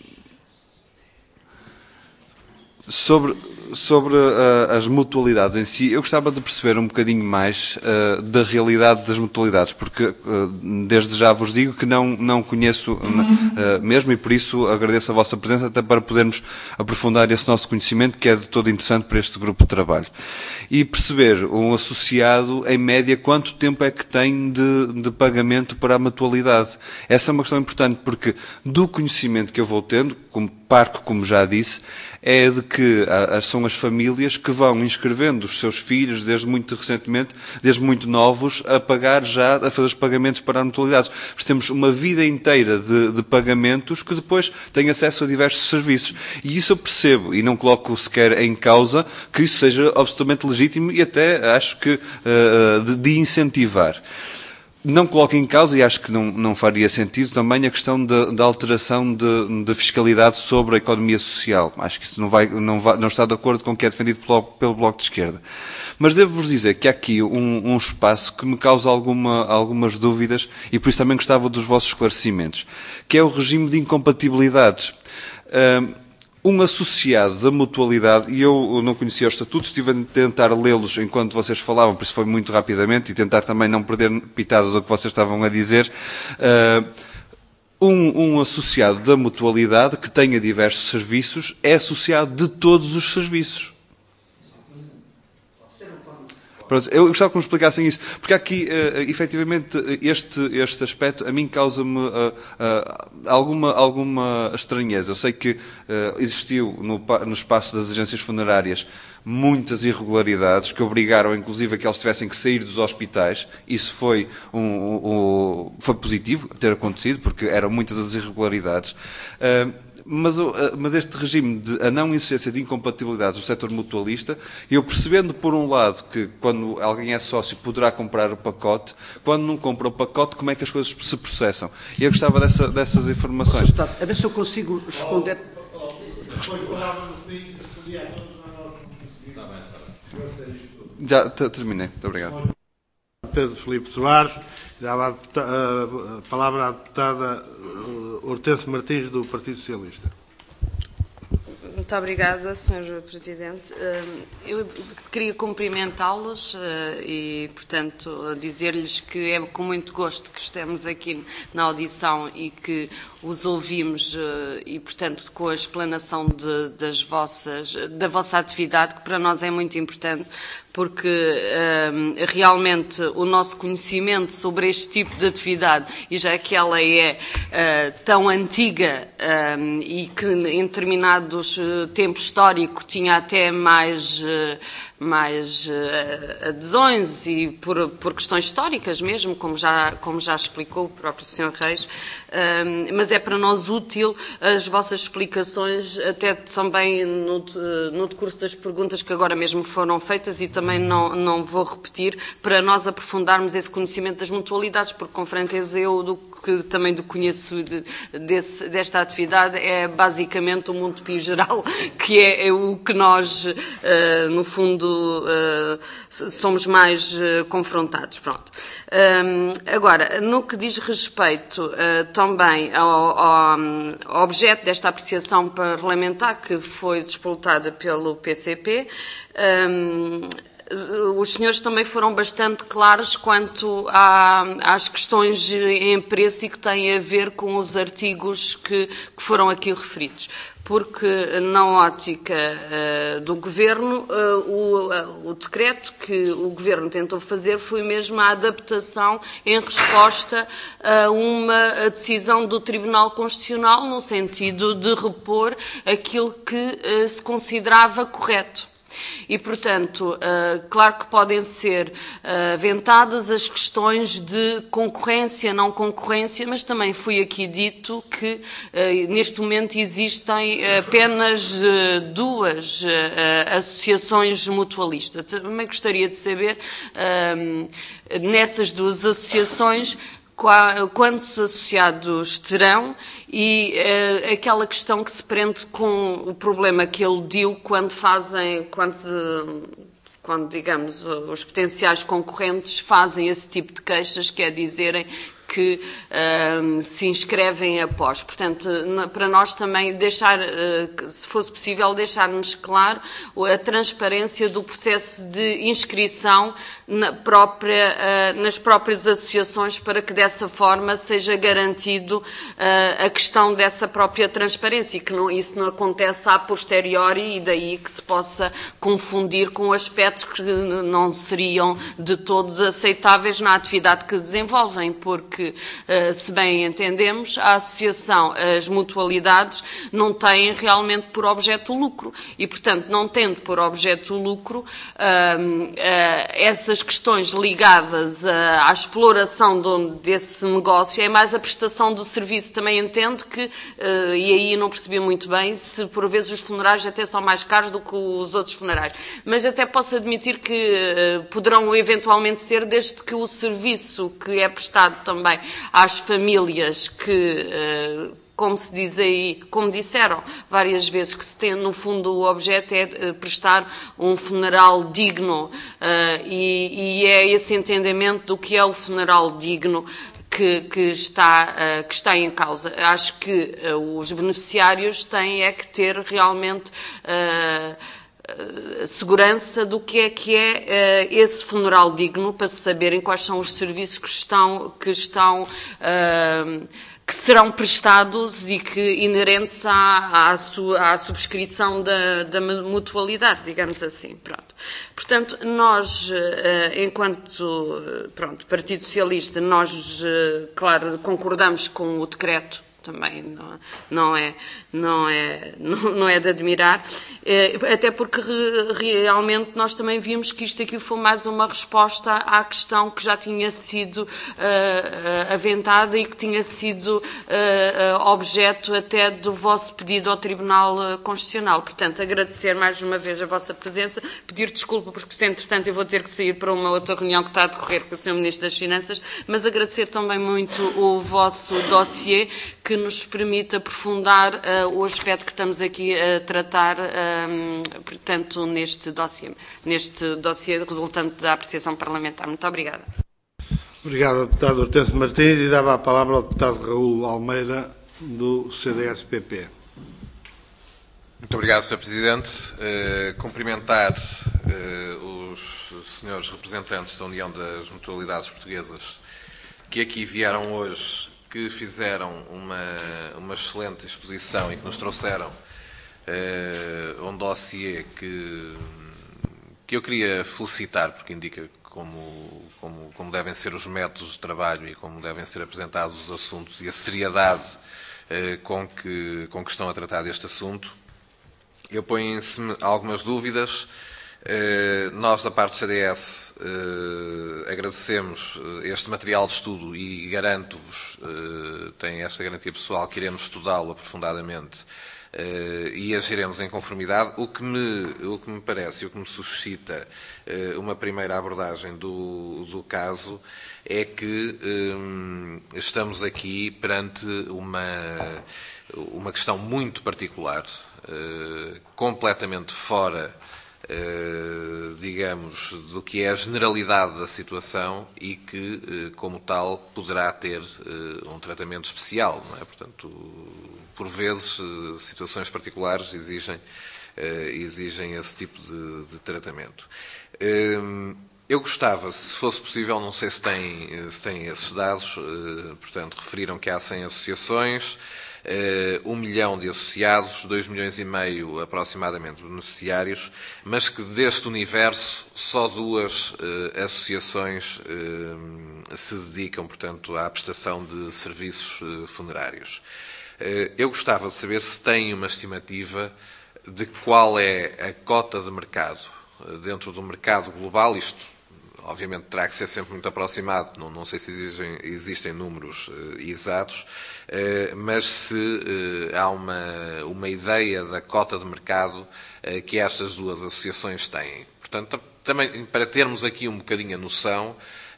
sobre as mutualidades em si, eu gostava de perceber um bocadinho mais da realidade das mutualidades, porque desde já vos digo que não conheço mesmo e por isso agradeço a vossa presença até para podermos aprofundar esse nosso conhecimento que é de todo interessante para este grupo de trabalho. E perceber um associado, em média, quanto tempo é que tem de pagamento para a mutualidade. Essa é uma questão importante porque do conhecimento que eu vou tendo, como já disse, é de que são as famílias que vão inscrevendo os seus filhos desde muito recentemente, desde muito novos, a fazer os pagamentos para as mutualidades. Temos uma vida inteira de pagamentos que depois têm acesso a diversos serviços. E isso eu percebo e não coloco sequer em causa que isso seja absolutamente legítimo e até acho que de incentivar. Não coloco em causa, e acho que não faria sentido, também a questão da alteração de fiscalidade sobre a economia social. Acho que isso não está de acordo com o que é defendido pelo Bloco de Esquerda. Mas devo-vos dizer que há aqui um espaço que me causa algumas dúvidas, e por isso também gostava dos vossos esclarecimentos, que é o regime de incompatibilidades. Um associado da mutualidade, e eu não conhecia os estatutos, estive a tentar lê-los enquanto vocês falavam, por isso foi muito rapidamente, e tentar também não perder pitada do que vocês estavam a dizer. Um associado da mutualidade que tenha diversos serviços é associado de todos os serviços. Pronto, eu gostava que me explicassem isso, porque aqui, efetivamente, este aspecto a mim causa-me alguma estranheza. Eu sei que existiu no espaço das agências funerárias muitas irregularidades que obrigaram, inclusive, a que eles tivessem que sair dos hospitais. Isso foi positivo ter acontecido, porque eram muitas as irregularidades. Mas este regime de a não existência de incompatibilidades do setor mutualista, eu percebendo, por um lado, que quando alguém é sócio poderá comprar o pacote, quando não compra o pacote, como é que as coisas se processam? E eu gostava dessas informações. Deputado, a ver se eu consigo responder. Já terminei. Muito obrigado. Pedro Filipe Soares. Dava a palavra à deputada Hortênsia Martins, do Partido Socialista. Muito obrigada, Sr. Presidente. Eu queria cumprimentá-los e, portanto, dizer-lhes que é com muito gosto que estamos aqui na audição e que os ouvimos e, portanto, com a explanação da vossa atividade, que para nós é muito importante, porque realmente o nosso conhecimento sobre este tipo de atividade, e já que ela é tão antiga e que em determinados tempo histórico tinha até mais adesões e por questões históricas mesmo, como já explicou o próprio Sr. Reis, mas é para nós útil as vossas explicações, até também no decurso das perguntas que agora mesmo foram feitas, e também não vou repetir, para nós aprofundarmos esse conhecimento das mutualidades, porque com franqueza eu também conheço desta atividade é basicamente o Montepio geral, que é o que nós, no fundo, somos mais confrontados. Pronto. Agora, no que diz respeito também ao objeto desta apreciação parlamentar que foi despoltada pelo PCP, os senhores também foram bastante claros quanto às questões em preço e que têm a ver com os artigos que foram aqui referidos. Porque, na ótica do Governo, o decreto que o Governo tentou fazer foi mesmo a adaptação em resposta a uma decisão do Tribunal Constitucional, no sentido de repor aquilo que se considerava correto. E, portanto, claro que podem ser aventadas as questões de concorrência, não concorrência, mas também foi aqui dito que neste momento existem apenas duas associações mutualistas. Também gostaria de saber, nessas duas associações, quantos associados terão e aquela questão que se prende com o problema que eludiu quando digamos, os potenciais concorrentes fazem esse tipo de queixas, que é dizerem que se inscrevem após. Portanto, para nós também se fosse possível, deixar-nos claro a transparência do processo de inscrição nas próprias associações, para que dessa forma seja garantido a questão dessa própria transparência e que isso não aconteça a posteriori, e daí que se possa confundir com aspectos que não seriam de todos aceitáveis na atividade que desenvolvem, porque se bem entendemos, a associação, as mutualidades, não têm realmente por objeto o lucro e, portanto, não tendo por objeto o lucro, essas questões ligadas à exploração desse negócio é mais a prestação do serviço. Também entendo que, e aí não percebi muito bem, se por vezes os funerais até são mais caros do que os outros funerais, mas até posso admitir que poderão eventualmente ser, desde que o serviço que é prestado também às famílias que, como se diz aí, como disseram várias vezes, que se tem, no fundo, o objeto é prestar um funeral digno, e é esse entendimento do que é o funeral digno que está em causa. Acho que os beneficiários têm que ter realmente segurança do que é esse funeral digno, para se saberem quais são os serviços que serão prestados e que inerentes à subscrição da mutualidade, digamos assim. Pronto. Portanto, nós, enquanto Partido Socialista, nós, claro, concordamos com o decreto. Também não é de admirar, até porque realmente nós também vimos que isto aqui foi mais uma resposta à questão que já tinha sido aventada e que tinha sido objeto até do vosso pedido ao Tribunal Constitucional. Portanto, agradecer mais uma vez a vossa presença, pedir desculpa porque, se entretanto, eu vou ter que sair para uma outra reunião que está a decorrer com o Sr. Ministro das Finanças, mas agradecer também muito o vosso dossiê, que nos permite aprofundar o aspecto que estamos aqui a tratar, portanto, neste dossiê resultante da apreciação parlamentar. Muito obrigada. Obrigado ao deputado Hortêncio Martins e dava a palavra ao deputado Raul Almeida, do CDS-PP. Muito obrigado, Sr. Presidente. Cumprimentar os senhores representantes da União das Mutualidades Portuguesas que aqui vieram hoje, que fizeram uma excelente exposição e que nos trouxeram um dossiê que eu queria felicitar, porque indica como devem ser os métodos de trabalho e como devem ser apresentados os assuntos e a seriedade com que estão a tratar deste assunto. Eu ponho-se algumas dúvidas. Nós, da parte do CDS, agradecemos este material de estudo e garanto-vos, tenho esta garantia pessoal, que iremos estudá-lo aprofundadamente e agiremos em conformidade. O que me parece e o que me suscita uma primeira abordagem do caso é que estamos aqui perante uma questão muito particular, completamente fora, digamos, do que é a generalidade da situação e que, como tal, poderá ter um tratamento especial, não é? Portanto, por vezes, situações particulares exigem esse tipo de tratamento. Eu gostava, se fosse possível, não sei se têm esses dados, portanto, referiram que há 100 associações, 1 milhão de associados, 2,5 milhões aproximadamente de beneficiários, mas que deste universo só 2 associações se dedicam, portanto, à prestação de serviços funerários. Eu gostava de saber se têm uma estimativa de qual é a cota de mercado dentro do mercado global. Isto, obviamente, terá que ser sempre muito aproximado, não sei se existem números exatos, mas se há uma ideia da cota de mercado que estas 2 associações têm. Portanto, também para termos aqui um bocadinho a noção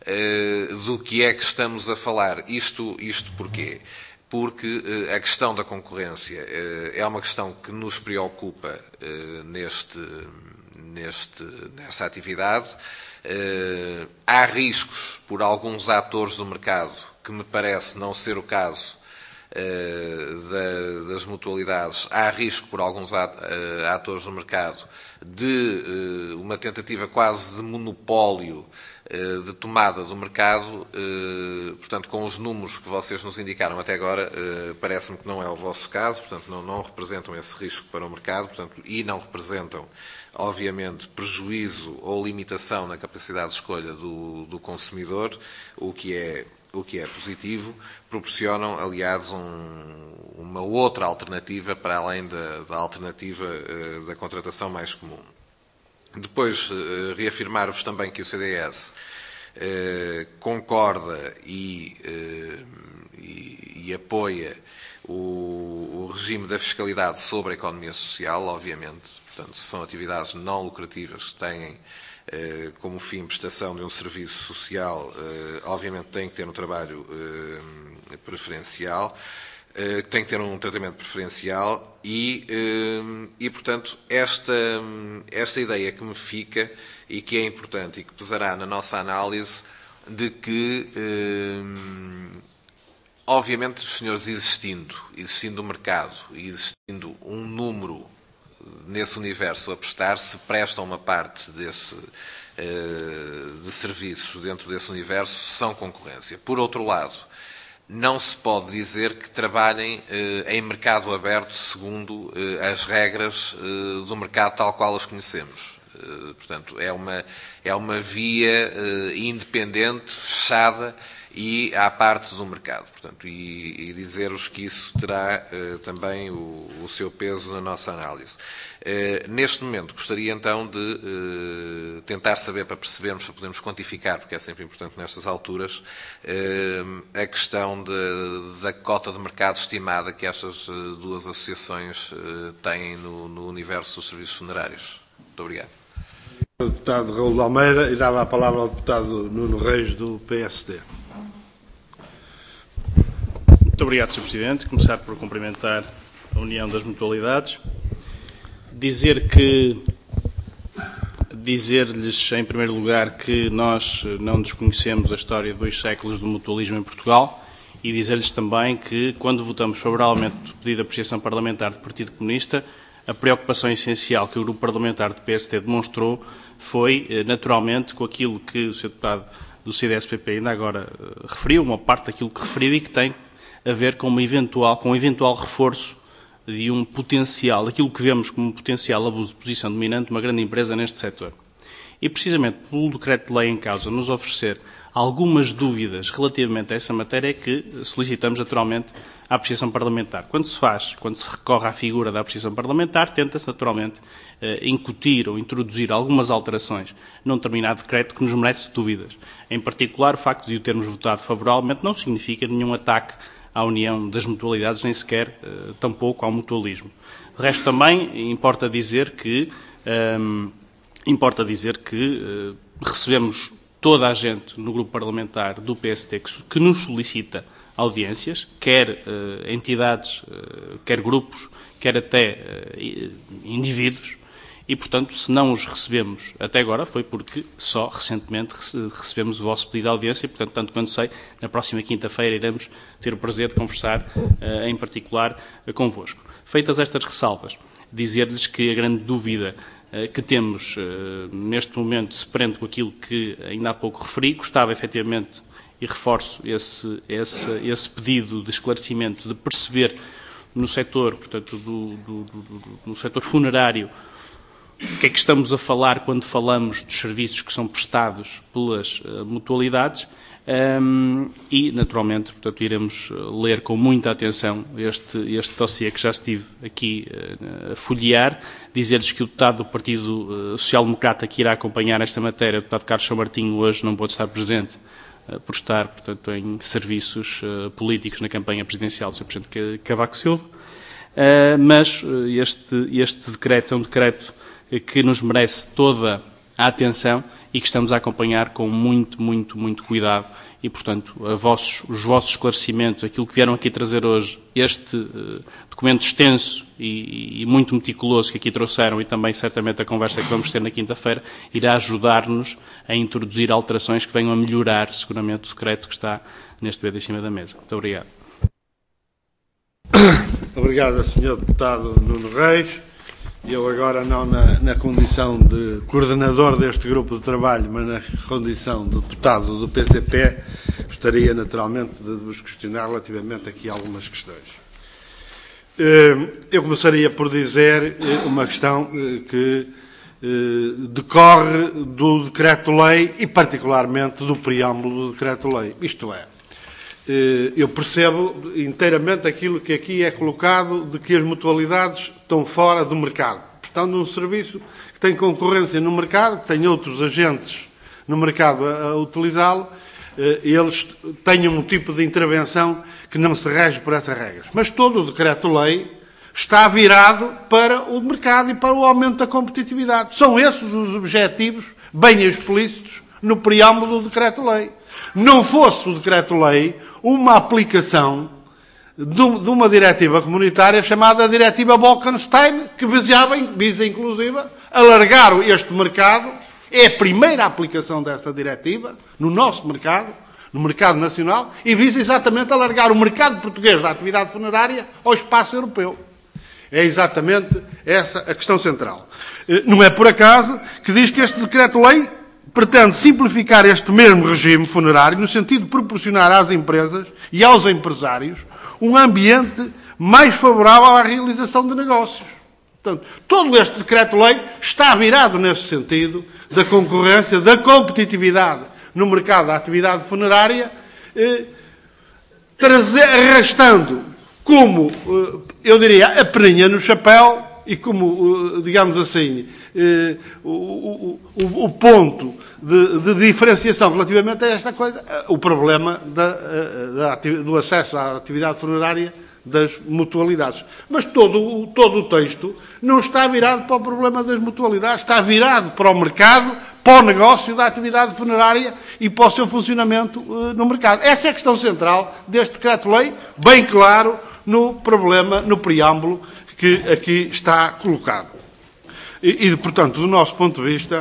do que é que estamos a falar. Isto porquê? Porque a questão da concorrência é uma questão que nos preocupa nesta atividade. Há riscos por alguns atores do mercado, que me parece não ser o caso das mutualidades. Há risco por alguns atores do mercado de uma tentativa quase de monopólio de tomada do mercado. Portanto, com os números que vocês nos indicaram até agora, parece-me que não é o vosso caso, portanto, não representam esse risco para o mercado, portanto, e não representam, obviamente, prejuízo ou limitação na capacidade de escolha do consumidor, o que é positivo. Proporcionam, aliás, uma outra alternativa para além da alternativa da contratação mais comum. Depois, reafirmar-vos também que o CDS concorda e apoia o regime da fiscalidade sobre a economia social, obviamente. Portanto, se são atividades não lucrativas que têm como fim prestação de um serviço social, obviamente têm que ter um trabalho preferencial, tem que ter um tratamento preferencial e portanto, esta ideia que me fica e que é importante e que pesará na nossa análise, de que, obviamente, os senhores existindo o mercado e existindo um número nesse universo a prestar, se prestam uma parte de serviços dentro desse universo, são concorrência. Por outro lado, não se pode dizer que trabalhem em mercado aberto segundo as regras do mercado tal qual as conhecemos. Portanto, é uma via independente, fechada e à parte do mercado. Portanto, e dizer-vos que isso terá também o seu peso na nossa análise. Neste momento, gostaria então de tentar saber, para percebermos, para podermos quantificar, porque é sempre importante nestas alturas, a questão da cota de mercado estimada que estas duas associações têm no universo dos serviços funerários. Muito obrigado. O deputado Raul de Almeida, e dava a palavra ao deputado Nuno Reis, do PSD. Muito obrigado, Sr. Presidente. Começar por cumprimentar a União das Mutualidades. Dizer-lhes, em primeiro lugar, que nós não desconhecemos a história de 2 séculos do mutualismo em Portugal e dizer-lhes também que, quando votamos favoravelmente o pedido de apreciação parlamentar do Partido Comunista, a preocupação essencial que o grupo parlamentar do PSD demonstrou foi, naturalmente, com aquilo que o Sr. deputado do CDS-PP ainda agora referiu, uma parte daquilo que referiu e que tem a ver com um eventual reforço de um potencial, aquilo que vemos como um potencial abuso de posição dominante de uma grande empresa neste setor. E, precisamente, pelo decreto de lei em causa nos oferecer algumas dúvidas relativamente a essa matéria, é que solicitamos, naturalmente, a apreciação parlamentar. Quando se recorre à figura da apreciação parlamentar, tenta-se, naturalmente, incutir ou introduzir algumas alterações num determinado decreto que nos merece dúvidas. Em particular, o facto de o termos votado favoravelmente não significa nenhum ataque à União das Mutualidades, nem sequer, tampouco, ao mutualismo. De resto, também importa dizer que recebemos toda a gente no grupo parlamentar do PSD que nos solicita audiências, quer entidades, quer grupos, quer até indivíduos, e, portanto, se não os recebemos até agora, foi porque só recentemente recebemos o vosso pedido de audiência e, portanto, tanto quanto sei, na próxima quinta-feira iremos ter o prazer de conversar, em particular, convosco. Feitas estas ressalvas, dizer-lhes que a grande dúvida que temos neste momento se prende com aquilo que ainda há pouco referi, gostava efetivamente, e reforço esse pedido de esclarecimento, de perceber no setor, portanto, no setor funerário, o que é que estamos a falar quando falamos dos serviços que são prestados pelas mutualidades e, naturalmente, portanto, iremos ler com muita atenção este dossiê que já estive aqui a folhear. Dizer-lhes que o deputado do Partido Social Democrata que irá acompanhar esta matéria, o deputado Carlos São Martinho, hoje não pôde estar presente por estar, portanto, em serviços políticos na campanha presidencial do Sr. Presidente Cavaco Silva, mas este decreto é um decreto que nos merece toda a atenção e que estamos a acompanhar com muito, muito, muito cuidado e, portanto, os vossos esclarecimentos, aquilo que vieram aqui trazer hoje, este documento extenso e muito meticuloso que aqui trouxeram e também, certamente, a conversa que vamos ter na quinta-feira, irá ajudar-nos a introduzir alterações que venham a melhorar, seguramente, o decreto que está neste momento em cima da mesa. Muito obrigado. Obrigado, Sr. Deputado Nuno Reis. Eu agora não na condição de coordenador deste grupo de trabalho, mas na condição de deputado do PCP, gostaria naturalmente de vos questionar relativamente aqui a algumas questões. Eu começaria por dizer uma questão que decorre do decreto-lei e particularmente do preâmbulo do decreto-lei. Isto é, eu percebo inteiramente aquilo que aqui é colocado de que as mutualidades estão fora do mercado. Estão num serviço que tem concorrência no mercado, que tem outros agentes no mercado a utilizá-lo, eles têm um tipo de intervenção que não se rege por essas regras. Mas todo o decreto-lei está virado para o mercado e para o aumento da competitividade. São esses os objetivos bem explícitos no preâmbulo do decreto-lei. Não fosse o decreto-lei uma aplicação de uma diretiva comunitária chamada Diretiva Bolkestein, que visa inclusive alargar este mercado. É a primeira aplicação desta diretiva no nosso mercado, no mercado nacional, e visa exatamente alargar o mercado português da atividade funerária ao espaço europeu. É exatamente essa a questão central. Não é por acaso que diz que este decreto-lei pretende simplificar este mesmo regime funerário no sentido de proporcionar às empresas e aos empresários um ambiente mais favorável à realização de negócios. Portanto, todo este decreto-lei está virado nesse sentido da concorrência, da competitividade no mercado da atividade funerária, arrastando como, eu diria, a peninha no chapéu e como, digamos assim, o ponto de diferenciação relativamente a esta coisa, o problema do acesso à atividade funerária das mutualidades. Mas todo o texto não está virado para o problema das mutualidades, está virado para o mercado, para o negócio da atividade funerária e para o seu funcionamento no mercado. Essa é a questão central deste decreto-lei, bem claro no problema, no preâmbulo que aqui está colocado. Portanto, do nosso ponto de vista,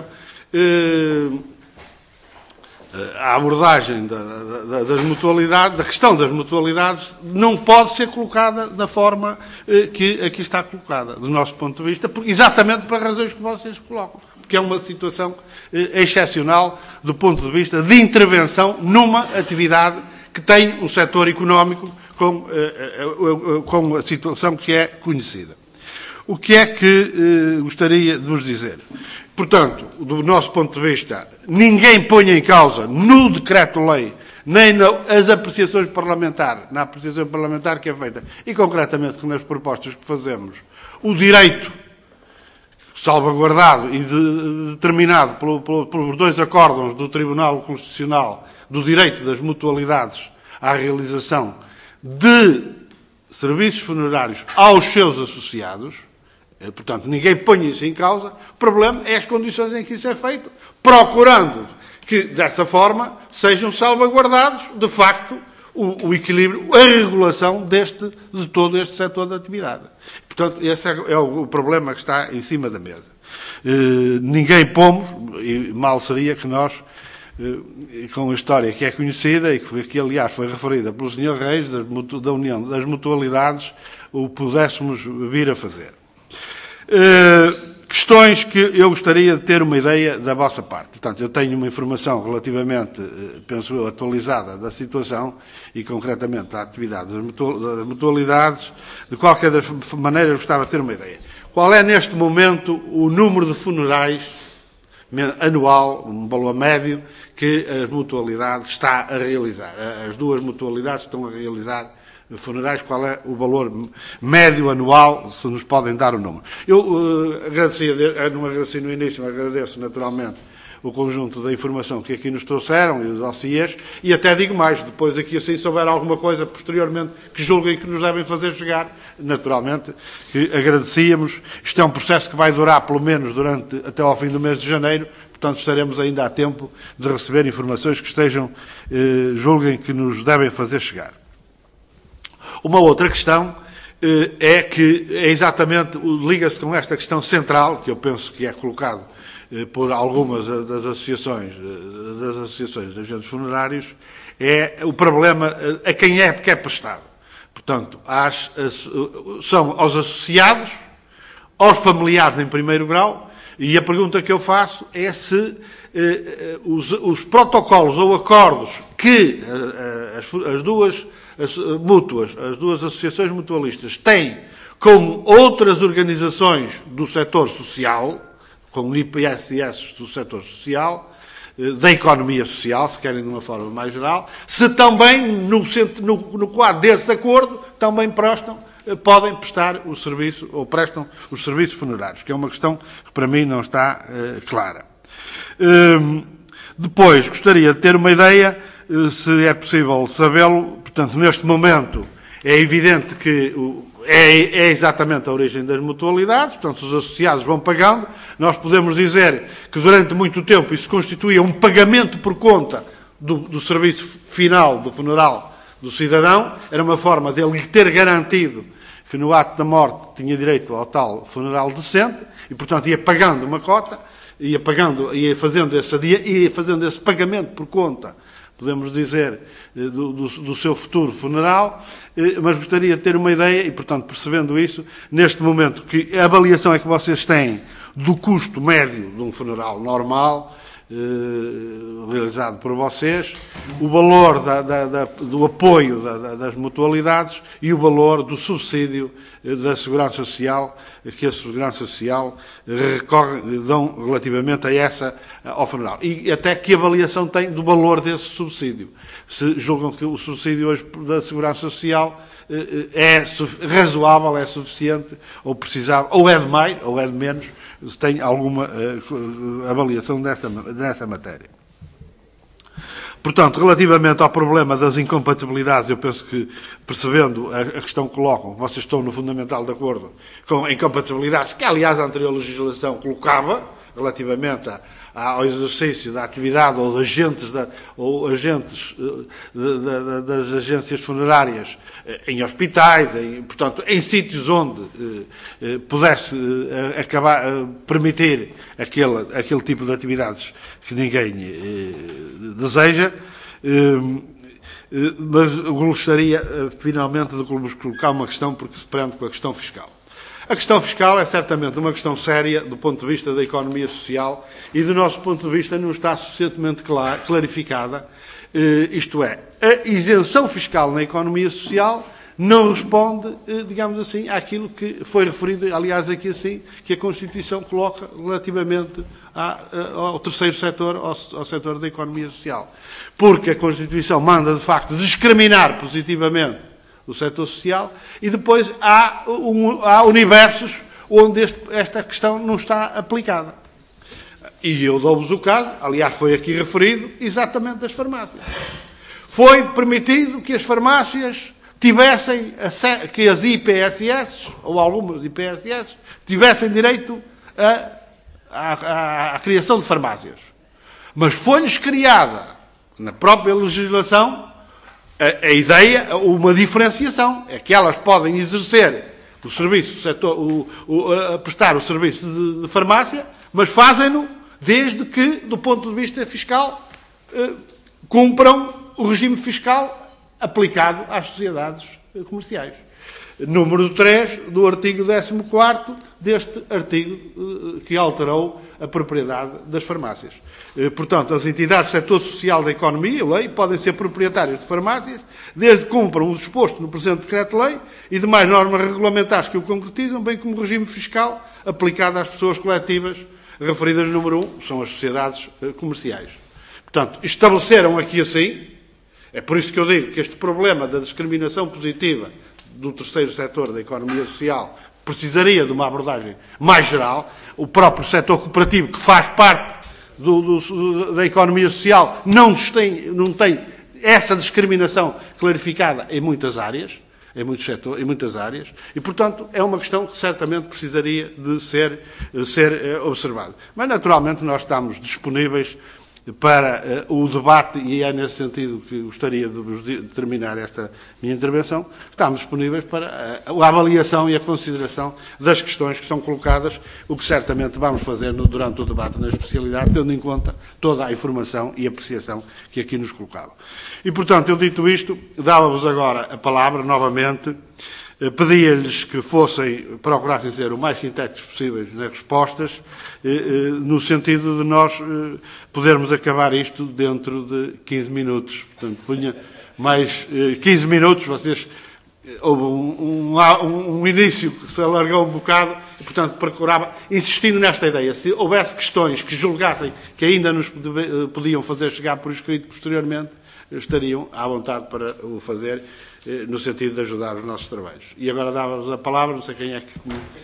a abordagem das mutualidades, da questão das mutualidades, não pode ser colocada da forma que aqui está colocada, do nosso ponto de vista, exatamente para razões que vocês colocam, porque é uma situação excepcional do ponto de vista de intervenção numa atividade que tem um setor económico com a situação que é conhecida. O que é que gostaria de vos dizer? Portanto, do nosso ponto de vista, ninguém põe em causa no decreto-lei, nem nas apreciações parlamentares, na apreciação parlamentar que é feita, e concretamente nas propostas que fazemos, o direito salvaguardado e determinado pelos dois acórdãos do Tribunal Constitucional do direito das mutualidades à realização de serviços funerários aos seus associados. Portanto, ninguém põe isso em causa. O problema é as condições em que isso é feito, procurando que, dessa forma, sejam salvaguardados, de facto, o equilíbrio, a regulação de todo este setor da atividade. Portanto, esse é o problema que está em cima da mesa. Ninguém pomos, e mal seria que nós, com a história que é conhecida e que aliás foi referida pelo Sr. Reis, da União das Mutualidades, o pudéssemos vir a fazer. Questões que eu gostaria de ter uma ideia da vossa parte. Portanto, eu tenho uma informação relativamente, penso eu, atualizada da situação e, concretamente, da atividade das mutualidades. De qualquer maneira, eu gostava de ter uma ideia. Qual é, neste momento, o número de funerais anual, um valor médio, que as mutualidades está a realizar? As duas mutualidades estão a realizar funerais, qual é o valor médio anual, se nos podem dar o número. Eu não agradeci no início, mas agradeço naturalmente o conjunto da informação que aqui nos trouxeram e os dossiês, e até digo mais, depois aqui assim se houver alguma coisa posteriormente que julguem que nos devem fazer chegar, naturalmente que agradecíamos. Isto é um processo que vai durar pelo menos até ao fim do mês de janeiro, portanto estaremos ainda a tempo de receber informações que julguem que nos devem fazer chegar. Uma outra questão é que exatamente liga-se com esta questão central, que eu penso que é colocado por algumas das associações de agentes funerários, é o problema a quem é que é prestado. Portanto, são aos associados, aos familiares em primeiro grau, e a pergunta que eu faço é se os protocolos ou acordos que as duas associações mutualistas têm com outras organizações do setor social, com IPSS do setor social, da economia social, se querem de uma forma mais geral, se também, no quadro desse acordo, também podem prestar o serviço, ou prestam os serviços funerários, que é uma questão que para mim não está clara. Depois, gostaria de ter uma ideia, se é possível sabê-lo. Portanto, neste momento, é evidente que é exatamente a origem das mutualidades, portanto, os associados vão pagando. Nós podemos dizer que, durante muito tempo, isso constituía um pagamento por conta do serviço final do funeral do cidadão. Era uma forma dele ter garantido que, no ato da morte, tinha direito ao tal funeral decente e, portanto, ia pagando uma cota, ia fazendo esse pagamento por conta, podemos dizer, do seu futuro funeral, mas gostaria de ter uma ideia, e, portanto, percebendo isso, neste momento, que a avaliação é que vocês têm do custo médio de um funeral normal, realizado por vocês, o valor do apoio das mutualidades e o valor do subsídio da Segurança Social, que a Segurança Social dão relativamente ao funeral. E até que avaliação tem do valor desse subsídio. Se julgam que o subsídio hoje da Segurança Social é razoável, é suficiente, ou precisava, ou é de mais, ou é de menos, se tem alguma avaliação nessa matéria. Portanto, relativamente ao problema das incompatibilidades, eu penso que, percebendo a questão que colocam, vocês estão no fundamental de acordo com incompatibilidades que, aliás, a anterior legislação colocava, relativamente ao exercício da atividade ou agentes das agências funerárias em hospitais, portanto, em sítios onde pudesse permitir aquele tipo de atividades que ninguém deseja. Mas eu gostaria, finalmente, de colocar uma questão, porque se prende com a questão fiscal. A questão fiscal é certamente uma questão séria do ponto de vista da economia social e, do nosso ponto de vista, não está suficientemente clarificada. Isto é, a isenção fiscal na economia social não responde, digamos assim, àquilo que foi referido, aliás, aqui assim, que a Constituição coloca relativamente ao terceiro setor, ao setor da economia social. Porque a Constituição manda, de facto, discriminar positivamente o setor social e depois há universos onde esta questão não está aplicada. E eu dou-vos o caso, aliás, foi aqui referido, exatamente das farmácias. Foi permitido que as farmácias tivessem, que as IPSS, ou algumas IPSS, tivessem direito à criação de farmácias. Mas foi-lhes criada, na própria legislação, a ideia, uma diferenciação, é que elas podem exercer o serviço, prestar o serviço de farmácia, mas fazem-no desde que, do ponto de vista fiscal, cumpram o regime fiscal aplicado às sociedades comerciais. Número 3 do artigo 14º deste artigo que alterou a propriedade das farmácias. Portanto, as entidades do setor social da economia, lei, podem ser proprietárias de farmácias, desde que cumpram o disposto no presente decreto-lei e demais normas regulamentares que o concretizam, bem como o regime fiscal aplicado às pessoas coletivas referidas no número 1, são as sociedades comerciais. Portanto, estabeleceram aqui assim, é por isso que eu digo que este problema da discriminação positiva do terceiro setor da economia social precisaria de uma abordagem mais geral. O próprio setor cooperativo, que faz parte da economia social, não tem essa discriminação clarificada em muitas áreas, em muitas áreas, e, portanto, é uma questão que certamente precisaria de ser observada. Mas, naturalmente, nós estamos disponíveis para o debate, e é nesse sentido que gostaria de terminar esta minha intervenção. Estamos disponíveis para a avaliação e a consideração das questões que são colocadas, o que certamente vamos fazer durante o debate na especialidade, tendo em conta toda a informação e apreciação que aqui nos colocaram. E, portanto, eu dito isto, dava-vos agora a palavra novamente, pedia-lhes que procurassem ser o mais sintéticos possíveis nas respostas, no sentido de nós podermos acabar isto dentro de 15 minutos. Portanto, punha mais 15 minutos, houve um início que se alargou um bocado, e, portanto, procurava, insistindo nesta ideia, se houvesse questões que julgassem que ainda nos podiam fazer chegar por escrito posteriormente, estariam à vontade para o fazer, no sentido de ajudar os nossos trabalhos. E agora dava-vos a palavra, não sei quem é que...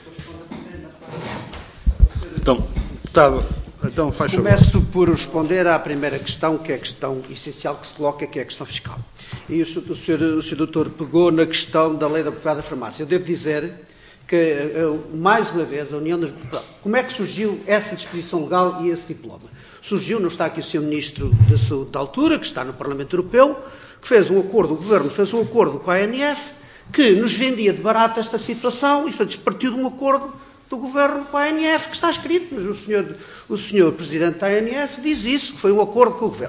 Então faz favor. Começo por responder à primeira questão, que é a questão essencial que se coloca, que é a questão fiscal. E o Sr. Doutor pegou na questão da lei da propriedade da farmácia. Eu devo dizer que, mais uma vez, a União das... Como é que surgiu essa disposição legal e esse diploma? Surgiu, não está aqui o Sr. Ministro da Saúde da altura, que está no Parlamento Europeu, que fez um acordo, o Governo fez um acordo com a ANF, que nos vendia de barato esta situação, e portanto, partiu de um acordo do Governo com a ANF, que está escrito, mas o senhor Presidente da ANF diz isso, que foi um acordo com o Governo.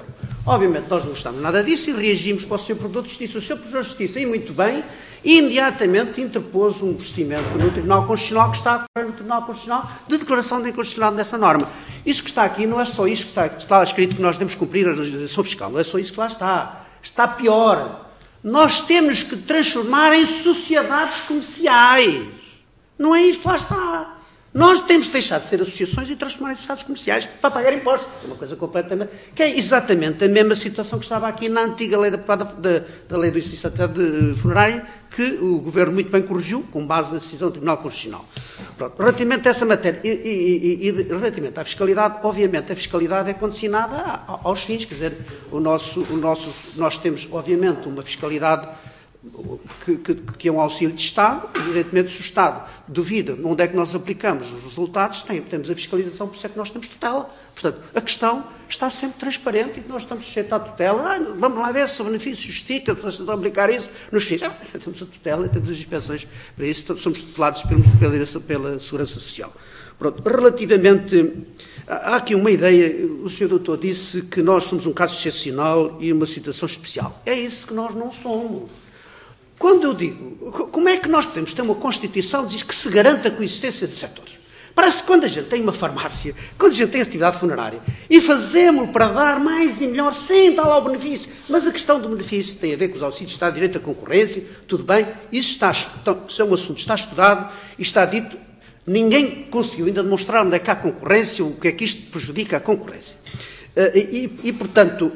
Obviamente, nós não gostamos nada disso e reagimos para o Sr. Provedor de Justiça. O Sr. Provedor de Justiça, e muito bem, imediatamente interpôs um procedimento no Tribunal Constitucional que está a correr no Tribunal Constitucional de declaração de inconstitucionalidade dessa norma. Isso que está aqui não é só isso que está escrito que nós devemos cumprir a legislação fiscal, não é só isso que lá está. Está pior. Nós temos que transformar em sociedades comerciais. Não é isto que lá está. Nós temos de deixar de ser associações e transformar em sociedades comerciais para pagar impostos. É uma coisa completamente... que é exatamente a mesma situação que estava aqui na antiga lei da lei do exercício de funerário, que o Governo muito bem corrigiu, com base na decisão do Tribunal Constitucional. Pronto. Relativamente a essa matéria e relativamente à fiscalidade, obviamente a fiscalidade é condicionada aos fins, quer dizer, nós temos, obviamente, uma fiscalidade que é um auxílio de Estado. Evidentemente, se o Estado duvida onde é que nós aplicamos os resultados, temos a fiscalização, por isso é que nós temos tutela. Portanto, a questão está sempre transparente e nós estamos sujeitos à tutela. Vamos lá ver se o benefício justifica, se estão a aplicar isso nos fins. Temos a tutela e temos as inspeções para isso, somos tutelados pela Segurança Social. Pronto. Relativamente... Há aqui uma ideia, o Sr. Doutor disse que nós somos um caso excepcional e uma situação especial. É isso que nós não somos. Quando eu digo, como é que nós podemos ter uma Constituição que diz que se garanta a coexistência de setores? Parece que quando a gente tem uma farmácia, quando a gente tem atividade funerária, e fazemos para dar mais e melhor sem dar ao benefício, mas a questão do benefício tem a ver com os auxílios de Estado, direito à concorrência, tudo bem, isso é um assunto que está estudado e está dito, ninguém conseguiu ainda demonstrar onde é que há concorrência, o que é que isto prejudica a concorrência. Portanto,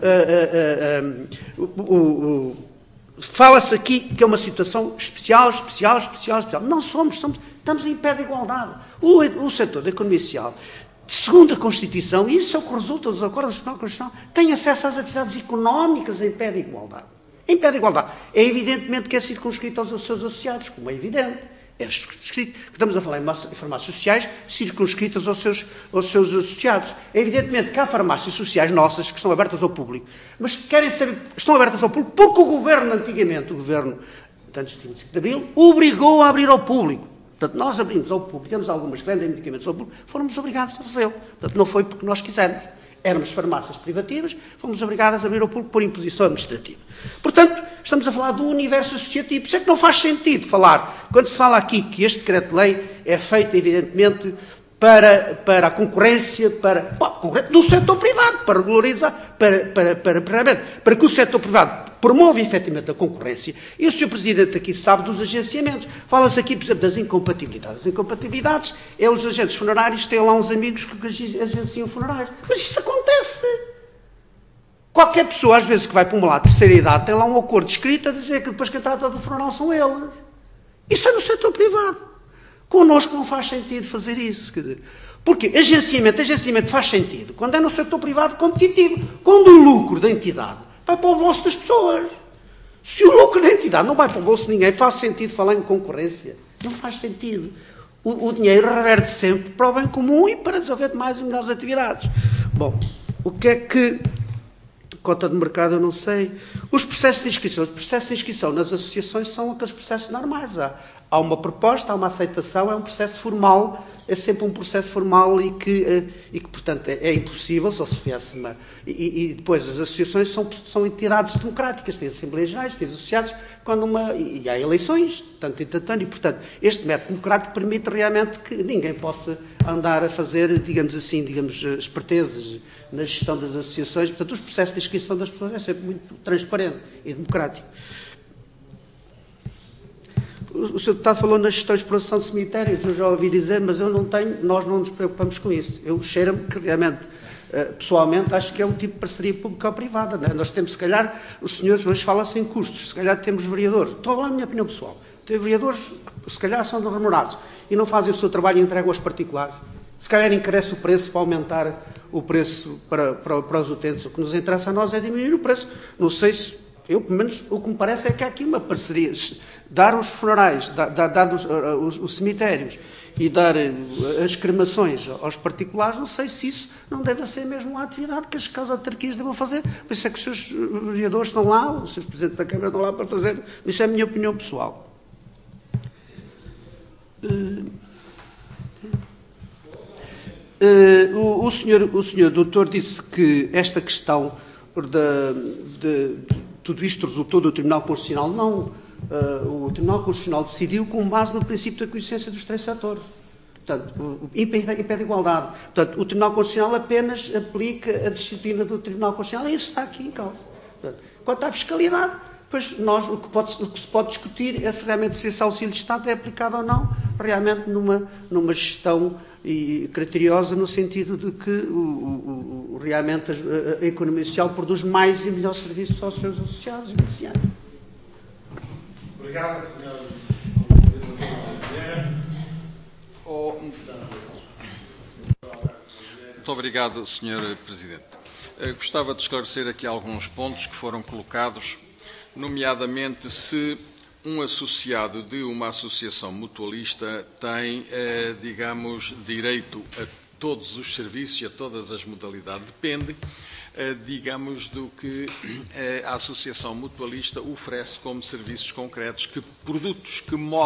fala-se aqui que é uma situação especial. Não estamos em pé de igualdade. O setor da economia social, segundo a Constituição, e isso é o que resulta dos acordos do Tribunal Constitucional, tem acesso às atividades económicas em pé de igualdade. Em pé de igualdade. É evidentemente que é circunscrito aos seus associados, como é evidente. É circunscrito, que estamos a falar em farmácias sociais circunscritas aos seus associados. É evidentemente que há farmácias sociais nossas que estão abertas ao público, mas que estão abertas ao público porque o Governo, antigamente, o Governo, antes de 25 de Abril, obrigou a abrir ao público. Portanto, nós abrimos ao público, temos algumas que vendem medicamentos ao público, fomos obrigados a fazê-lo. Portanto, não foi porque nós quisemos. Éramos farmácias privativas, fomos obrigadas a abrir ao público por imposição administrativa. Portanto, estamos a falar do universo associativo. Isso é que não faz sentido falar, quando se fala aqui que este decreto-lei é feito, evidentemente, para a concorrência, do setor privado, para regularizar, para que o setor privado promove efetivamente a concorrência. E o Sr. Presidente aqui sabe dos agenciamentos. Fala-se aqui, por exemplo, das incompatibilidades. As incompatibilidades é os agentes funerários têm lá uns amigos que agenciam funerais. Mas isso acontece. Qualquer pessoa, às vezes, que vai para uma lá terceira idade, tem lá um acordo escrito a dizer que depois quem trata do funeral são eles. Isso é no setor privado. Connosco não faz sentido fazer isso. Quer dizer, porque agenciamento faz sentido quando é no setor privado competitivo. Quando o lucro da entidade vai para o bolso das pessoas. Se o lucro da entidade não vai para o bolso de ninguém, faz sentido falar em concorrência. Não faz sentido. O dinheiro reverte sempre para o bem comum e para desenvolver mais e melhores atividades. Bom, o que é que... Cota de mercado, eu não sei. Os processos de inscrição nas associações são aqueles processos normais. Há uma proposta, há uma aceitação, é um processo formal, é sempre um processo formal e que portanto, é impossível, só se viesse uma... E depois as associações são entidades democráticas, têm assembleias gerais, têm associados, e há eleições, tanto, e portanto, este método democrático permite realmente que ninguém possa andar a fazer, digamos, espertezas na gestão das associações. Portanto, os processos de inscrição das pessoas é sempre muito transparente e democrático. O Sr. Deputado falou na gestão e exploração de cemitérios, eu já ouvi dizer, mas nós não nos preocupamos com isso. Eu cheiro-me que realmente, pessoalmente, acho que é um tipo de parceria pública ou privada. Não é? Nós temos, se calhar, os senhores hoje falam-se em custos, se calhar temos vereadores. Estou a falar a minha opinião pessoal. Tem vereadores, se calhar, são remunerados e não fazem o seu trabalho e entregam aos particulares. Se calhar encarece o preço para aumentar o preço para os utentes. O que nos interessa a nós é diminuir o preço. Não sei se... Eu, pelo menos, o que me parece é que há aqui uma parceria. Dar os funerais, dar os cemitérios e dar as cremações aos particulares, não sei se isso não deve ser mesmo uma atividade que as autarquias devam fazer. Por isso é que os seus vereadores estão lá, os seus presidentes da Câmara estão lá para fazer. Isso é a minha opinião pessoal. O senhor doutor disse que esta questão tudo isto resultou do Tribunal Constitucional. Não. O Tribunal Constitucional decidiu com base no princípio da coexistência dos três setores. Portanto, impede igualdade. Portanto, o Tribunal Constitucional apenas aplica a disciplina do Tribunal Constitucional e isso está aqui em causa. Portanto, quanto à fiscalidade, pois o que se pode discutir é se realmente esse auxílio de Estado é aplicado ou não, realmente numa gestão criteriosa, no sentido de que realmente a economia social produz mais e melhores serviços aos seus associados e beneficiários. Obrigado, Sr. Muito obrigado, Sr. Presidente. Gostava de esclarecer aqui alguns pontos que foram colocados, nomeadamente se um associado de uma associação mutualista tem, digamos, direito a todos os serviços e a todas as modalidades. Depende, digamos, do que a associação mutualista oferece como serviços concretos, que produtos,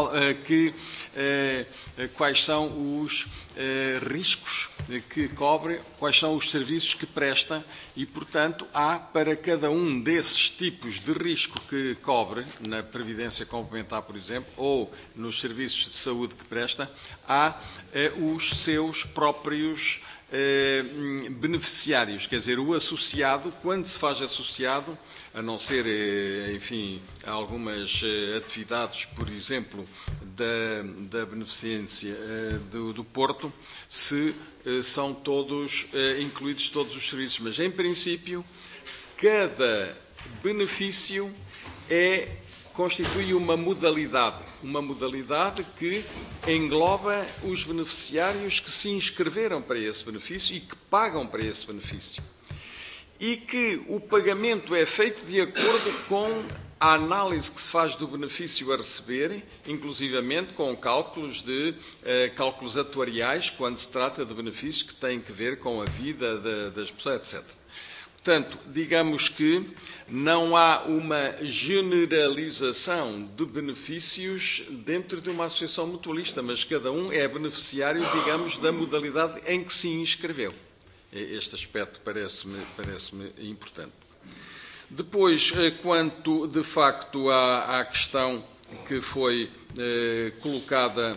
quais são os riscos que cobre, quais são os serviços que presta e, portanto, há para cada um desses tipos de risco que cobre, na Previdência Complementar, por exemplo, ou nos serviços de saúde que presta, há os seus próprios beneficiários, quer dizer, o associado, quando se faz associado, a não ser, enfim, algumas atividades, por exemplo, da beneficência do Porto, se são todos incluídos todos os serviços, mas em princípio cada benefício constitui uma modalidade que engloba os beneficiários que se inscreveram para esse benefício e que pagam para esse benefício. E que o pagamento é feito de acordo com a análise que se faz do benefício a receber, inclusivamente com cálculos atuariais, quando se trata de benefícios que têm que ver com a vida das pessoas, etc. Portanto, digamos que não há uma generalização de benefícios dentro de uma associação mutualista, mas cada um é beneficiário, digamos, da modalidade em que se inscreveu. Este aspecto parece-me importante. Depois, quanto de facto à questão que foi colocada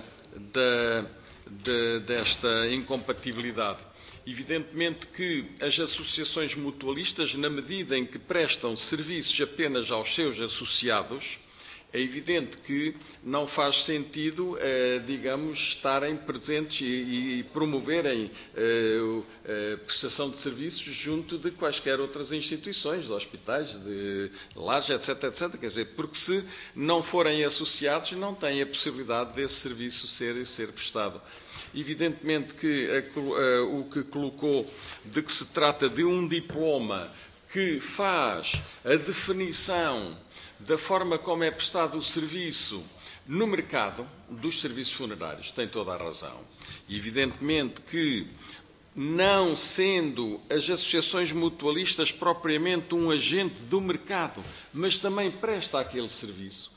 desta incompatibilidade, evidentemente que as associações mutualistas, na medida em que prestam serviços apenas aos seus associados, é evidente que não faz sentido, digamos, estarem presentes e promoverem a prestação de serviços junto de quaisquer outras instituições, de hospitais, de lares, etc., etc. Quer dizer, porque se não forem associados, não têm a possibilidade desse serviço ser prestado. Evidentemente que o que colocou de que se trata de um diploma que faz a definição da forma como é prestado o serviço no mercado dos serviços funerários, tem toda a razão. Evidentemente que, não sendo as associações mutualistas propriamente um agente do mercado, mas também presta aquele serviço,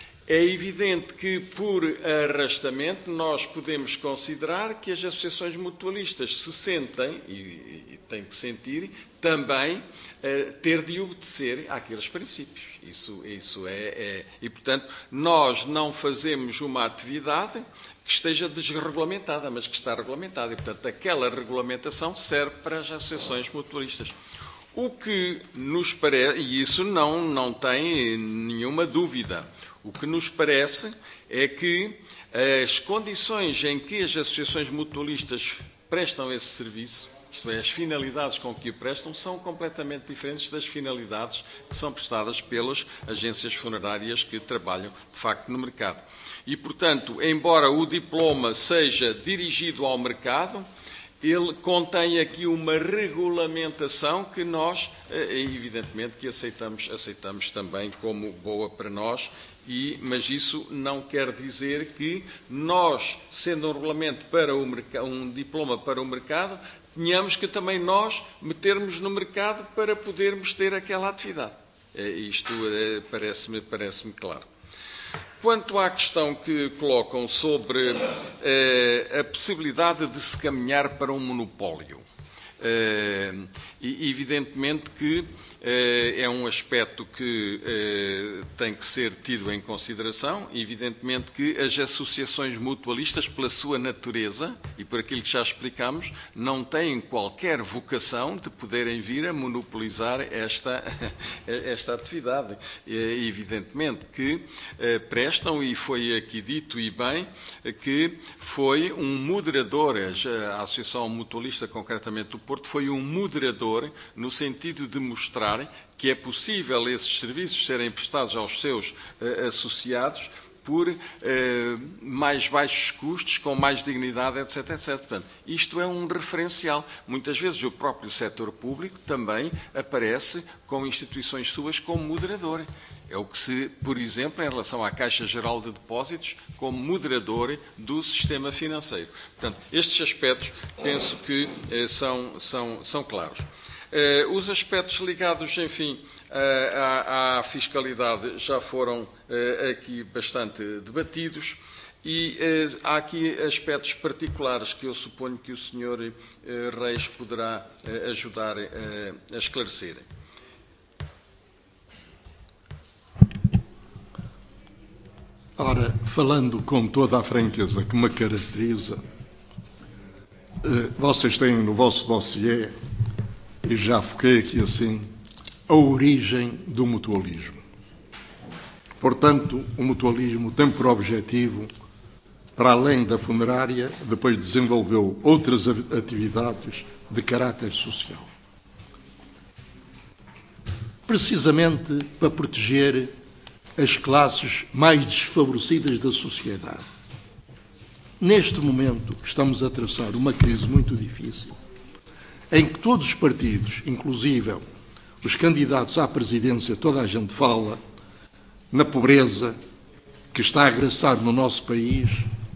é evidente que, por arrastamento, nós podemos considerar que as associações mutualistas se sentem, e têm que sentir, também ter de obedecer àqueles princípios. Isso é. E, portanto, nós não fazemos uma atividade que esteja desregulamentada, mas que está regulamentada. E, portanto, aquela regulamentação serve para as associações mutualistas. O que nos parece, e isso não tem nenhuma dúvida, o que nos parece é que as condições em que as associações mutualistas prestam esse serviço, isto é, as finalidades com que o prestam, são completamente diferentes das finalidades que são prestadas pelas agências funerárias que trabalham, de facto, no mercado. E, portanto, embora o diploma seja dirigido ao mercado, ele contém aqui uma regulamentação que nós, evidentemente, que aceitamos também como boa para nós, mas isso não quer dizer que nós, sendo um regulamento para um diploma para o mercado, tenhamos que também nós metermos no mercado para podermos ter aquela atividade. Isto parece-me claro. Quanto à questão que colocam sobre a possibilidade de se caminhar para um monopólio, E evidentemente que é um aspecto que tem que ser tido em consideração. Evidentemente que as associações mutualistas, pela sua natureza e por aquilo que já explicámos, não têm qualquer vocação de poderem vir a monopolizar esta atividade. Evidentemente que prestam, e foi aqui dito e bem, que foi um moderador, a Associação Mutualista, concretamente do Porto, foi um moderador no sentido de mostrar que é possível esses serviços serem prestados aos seus associados por mais baixos custos, com mais dignidade, etc, etc. Portanto, isto é um referencial. Muitas vezes o próprio setor público também aparece com instituições suas como moderador. É o que se, por exemplo, em relação à Caixa Geral de Depósitos, como moderador do sistema financeiro. Portanto, estes aspectos penso que são claros. Os aspectos ligados, enfim, à fiscalidade já foram aqui bastante debatidos e há aqui aspectos particulares que eu suponho que o Sr. Reis poderá ajudar a esclarecer. Ora, falando com toda a franqueza que me caracteriza, vocês têm no vosso dossiê, e já foquei aqui assim, a origem do mutualismo. Portanto, o mutualismo tem por objetivo, para além da funerária, depois desenvolveu outras atividades de caráter social. Precisamente para proteger as classes mais desfavorecidas da sociedade. Neste momento, estamos a atravessar uma crise muito difícil, em que todos os partidos, inclusive os candidatos à presidência, toda a gente fala na pobreza que está a agressar no nosso país.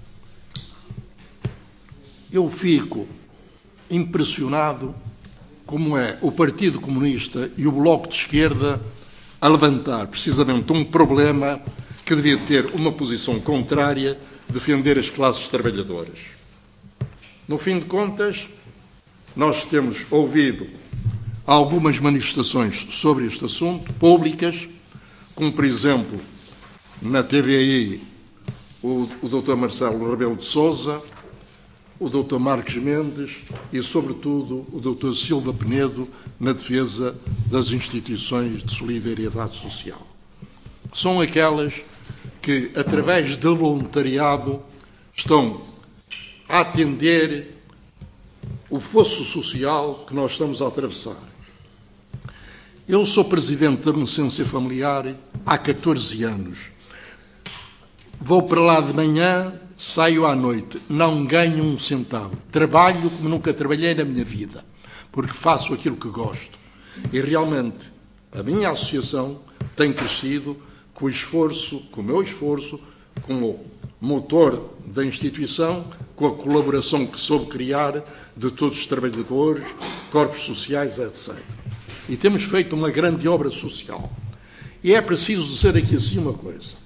Eu fico impressionado como é o Partido Comunista e o Bloco de Esquerda a levantar precisamente um problema que devia ter uma posição contrária, defender as classes trabalhadoras. No fim de contas, nós temos ouvido algumas manifestações sobre este assunto, públicas, como, por exemplo, na TVI, o Dr. Marcelo Rebelo de Sousa, o Dr. Marcos Mendes e, sobretudo, o Dr. Silva Penedo, na defesa das instituições de solidariedade social. São aquelas que, através do voluntariado, estão a atender o fosso social que nós estamos a atravessar. Eu sou presidente da Beneficência Familiar há 14 anos. Vou para lá de manhã, saio à noite, não ganho um centavo. Trabalho como nunca trabalhei na minha vida, porque faço aquilo que gosto. E realmente a minha associação tem crescido com o esforço, com o meu esforço, como motor da instituição, com a colaboração que soube criar de todos os trabalhadores, corpos sociais, etc. E temos feito uma grande obra social. E é preciso dizer aqui assim uma coisa.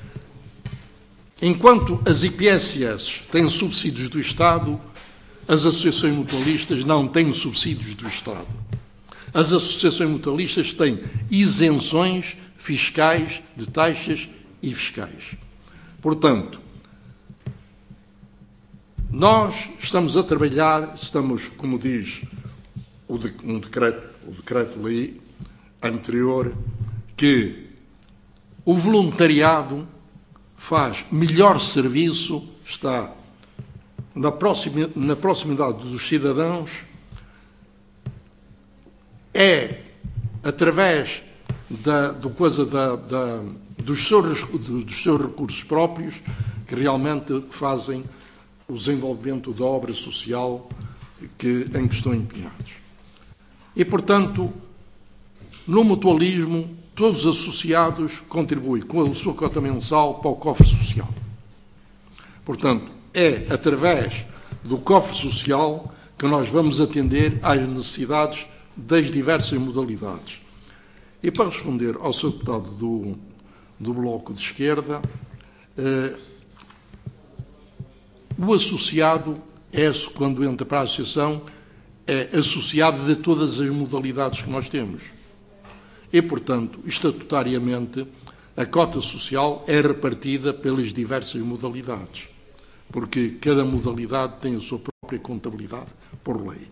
Enquanto as IPSS têm subsídios do Estado, as associações mutualistas não têm subsídios do Estado. As associações mutualistas têm isenções fiscais de taxas e fiscais. Portanto, nós estamos a trabalhar, estamos, como diz o decreto-lei anterior, que o voluntariado faz melhor serviço, está na proximidade dos cidadãos, é através dos seus recursos próprios que realmente fazem o desenvolvimento da obra social em que estão empenhados. E, portanto, no mutualismo, todos os associados contribuem com a sua cota mensal para o cofre social. Portanto, é através do cofre social que nós vamos atender às necessidades das diversas modalidades. E para responder ao Sr. Deputado do Bloco de Esquerda, o associado, quando entra para a associação, é associado de todas as modalidades que nós temos. E, portanto, estatutariamente, a cota social é repartida pelas diversas modalidades, porque cada modalidade tem a sua própria contabilidade por lei.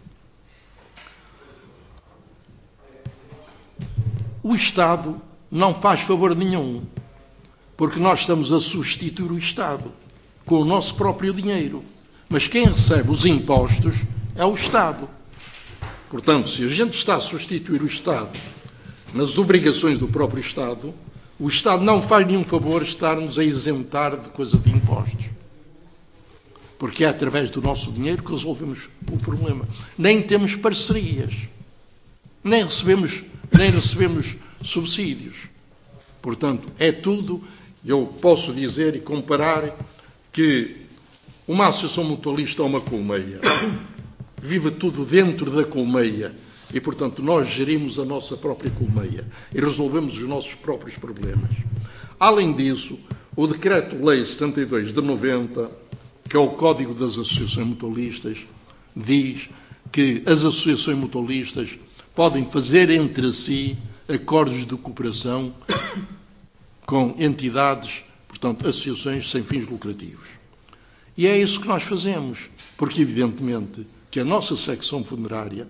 O Estado não faz favor nenhum, porque nós estamos a substituir o Estado com o nosso próprio dinheiro. Mas quem recebe os impostos é o Estado. Portanto, se a gente está a substituir o Estado nas obrigações do próprio Estado, o Estado não faz nenhum favor estar-nos a isentar de coisa de impostos. Porque é através do nosso dinheiro que resolvemos o problema. Nem temos parcerias, nem recebemos subsídios. Portanto, é tudo, eu posso dizer e comparar que uma associação mutualista é uma colmeia. Vive tudo dentro da colmeia. E, portanto, nós gerimos a nossa própria colmeia e resolvemos os nossos próprios problemas. Além disso, o Decreto-Lei 72 de 90, que é o Código das Associações Mutualistas, diz que as associações mutualistas podem fazer entre si acordos de cooperação com entidades, portanto, associações sem fins lucrativos. E é isso que nós fazemos, porque, evidentemente, que a nossa secção funerária,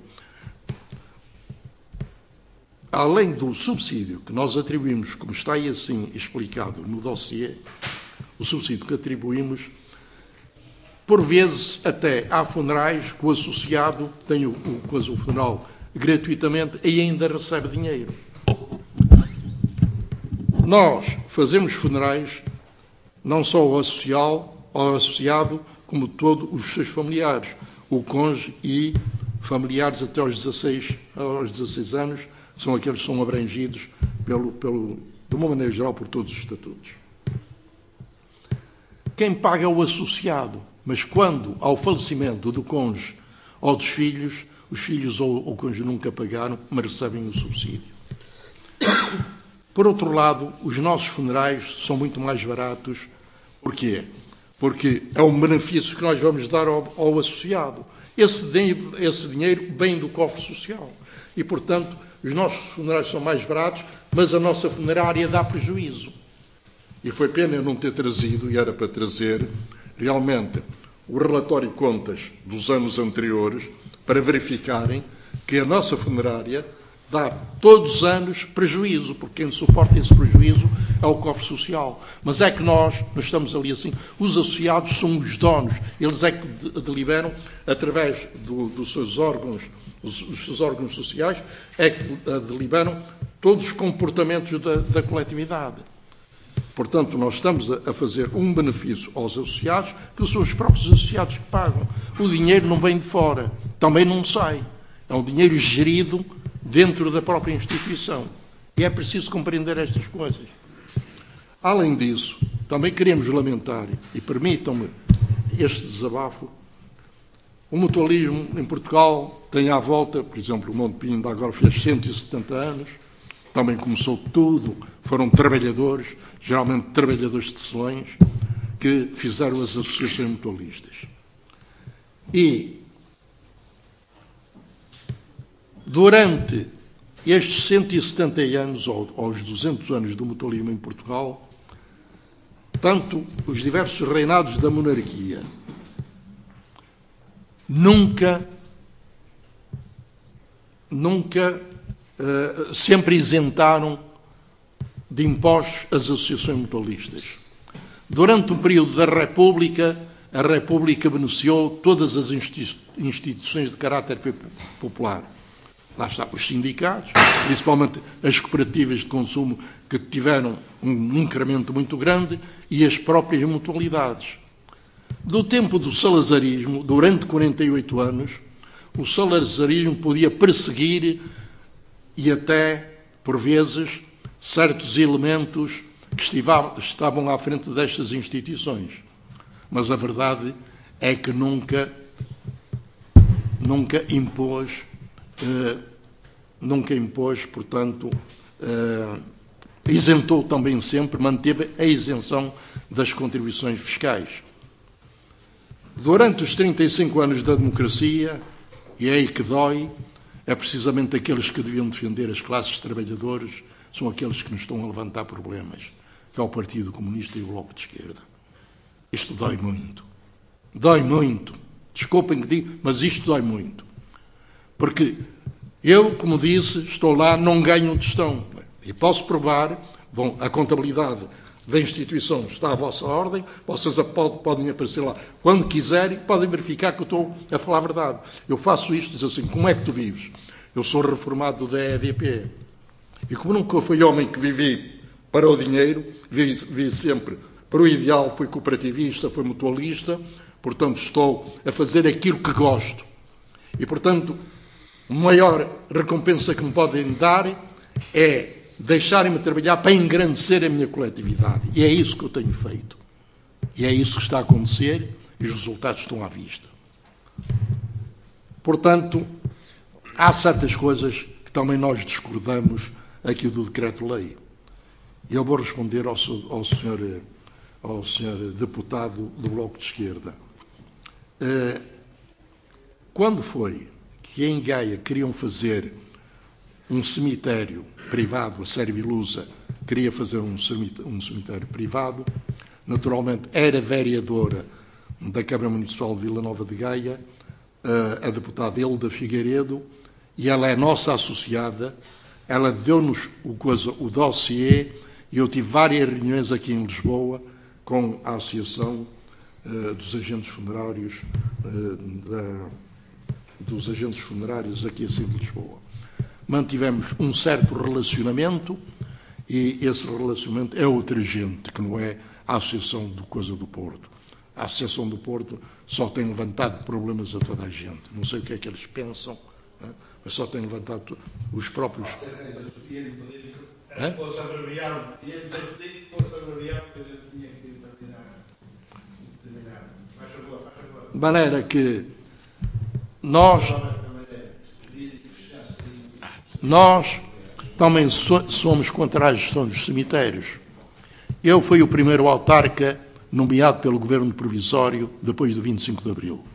além do subsídio que nós atribuímos, como está aí assim explicado no dossiê, o subsídio que atribuímos, por vezes até há funerais que o associado tem o funeral gratuitamente e ainda recebe dinheiro. Nós fazemos funerais não só ao associado, como todos os seus familiares, o cônjuge e familiares até aos 16 anos, que são aqueles que são abrangidos, de uma maneira geral, por todos os estatutos. Quem paga é o associado, mas quando, ao falecimento do cônjuge ou dos filhos, os filhos ou o cônjuge nunca pagaram, mas recebem o subsídio. Por outro lado, os nossos funerais são muito mais baratos. Porquê? Porque é um benefício que nós vamos dar ao associado. Esse dinheiro vem do cofre social. E, portanto, os nossos funerais são mais baratos, mas a nossa funerária dá prejuízo. E foi pena eu não ter trazido, e era para trazer, realmente, o relatório de contas dos anos anteriores, para verificarem que a nossa funerária dá todos os anos prejuízo, porque quem suporta esse prejuízo é o cofre social. Mas é que nós estamos ali assim, os associados são os donos, eles é que deliberam, através dos seus órgãos, os seus órgãos sociais, é que deliberam todos os comportamentos da coletividade. Portanto, nós estamos a fazer um benefício aos associados, que são os próprios associados que pagam. O dinheiro não vem de fora, também não sai. É um dinheiro gerido dentro da própria instituição. E é preciso compreender estas coisas. Além disso, também queremos lamentar, e permitam-me este desabafo, o mutualismo em Portugal tem à volta, por exemplo, o Monte Pindo agora fez 170 anos, também começou tudo, foram trabalhadores, geralmente trabalhadores de tecelões, que fizeram as associações mutualistas. E durante estes 170 anos, ou aos 200 anos do mutualismo em Portugal, tanto os diversos reinados da monarquia nunca sempre isentaram de impostos as associações mutualistas. Durante o período da República, a República beneficiou todas as instituições de caráter popular. Lá está, os sindicatos, principalmente as cooperativas de consumo, que tiveram um incremento muito grande, e as próprias mutualidades. Do tempo do salazarismo, durante 48 anos, o salazarismo podia perseguir e até, por vezes, certos elementos que estavam à frente destas instituições. Mas a verdade é que nunca impôs, portanto, isentou também sempre, manteve a isenção das contribuições fiscais. Durante os 35 anos da democracia, e é aí que dói, é precisamente aqueles que deviam defender as classes trabalhadoras, são aqueles que nos estão a levantar problemas, que é o Partido Comunista e o Bloco de Esquerda. Isto dói muito. Dói muito. Desculpem que digo, mas isto dói muito. Porque eu, como disse, estou lá, não ganho gestão. E posso provar, bom, a contabilidade da instituição está à vossa ordem, vocês podem aparecer lá quando quiserem, podem verificar que eu estou a falar a verdade. Eu faço isto, diz assim, como é que tu vives? Eu sou reformado da EDP. E como nunca fui homem que vivi para o dinheiro, vivi sempre para o ideal, fui cooperativista, fui mutualista, portanto estou a fazer aquilo que gosto. E, portanto, a maior recompensa que me podem dar é deixarem-me trabalhar para engrandecer a minha coletividade. E é isso que eu tenho feito. E é isso que está a acontecer e os resultados estão à vista. Portanto, há certas coisas que também nós discordamos aqui do decreto-lei. E eu vou responder ao senhor deputado do Bloco de Esquerda. Quando foi que em Gaia queriam fazer um cemitério privado, a Servilusa queria fazer um cemitério privado, naturalmente era vereadora da Câmara Municipal de Vila Nova de Gaia, a deputada Hilda Figueiredo, e ela é nossa associada, ela deu-nos o dossiê e eu tive várias reuniões aqui em Lisboa com a Associação dos Agentes Funerários aqui assim de Lisboa. Mantivemos um certo relacionamento e esse relacionamento é outra gente, que não é a Associação do Coisa do Porto. A Associação do Porto só tem levantado problemas a toda a gente. Não sei o que é que eles pensam, mas só tem levantado os próprios... Fosse abreviar, porque a gente tinha que terminar. Faz favor. De maneira que nós também somos contra a gestão dos cemitérios. Eu fui o primeiro autarca nomeado pelo Governo Provisório depois do 25 de Abril.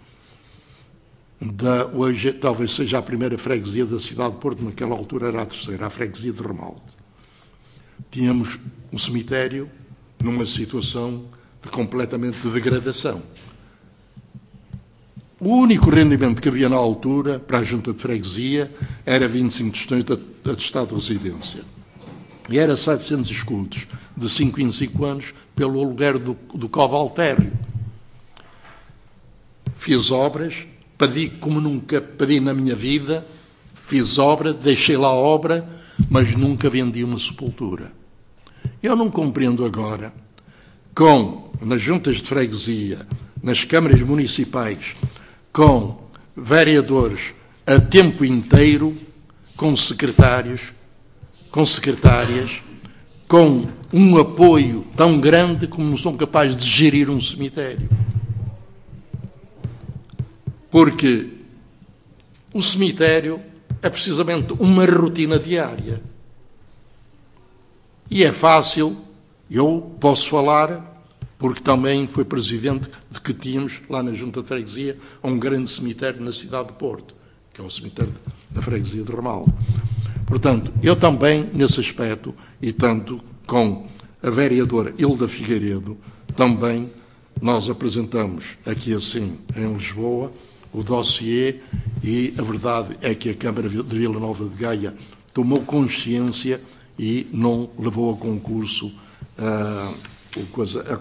Hoje talvez seja a primeira freguesia da cidade de Porto, naquela altura era a terceira, a freguesia de Ramalde. Tínhamos um cemitério numa situação completamente de degradação. O único rendimento que havia na altura para a junta de freguesia era 25 tostões de atestado de residência. E era 700 escudos, de 5 em 5 anos, pelo aluguer do coval térreo. Fiz obras, pedi como nunca pedi na minha vida, fiz obra, deixei lá a obra, mas nunca vendi uma sepultura. Eu não compreendo agora, nas juntas de freguesia, nas câmaras municipais, com vereadores a tempo inteiro, com secretários, com secretárias, com um apoio tão grande como não são capazes de gerir um cemitério. Porque o cemitério é precisamente uma rotina diária. E é fácil, eu posso falar, porque também fui presidente de que tínhamos lá na Junta de Freguesia um grande cemitério na cidade de Porto, que é o cemitério da Freguesia de Ramalde. Portanto, eu também, nesse aspecto, e tanto com a vereadora Hilda Figueiredo, também nós apresentamos aqui assim, em Lisboa, o dossiê, e a verdade é que a Câmara de Vila Nova de Gaia tomou consciência e não levou a concurso a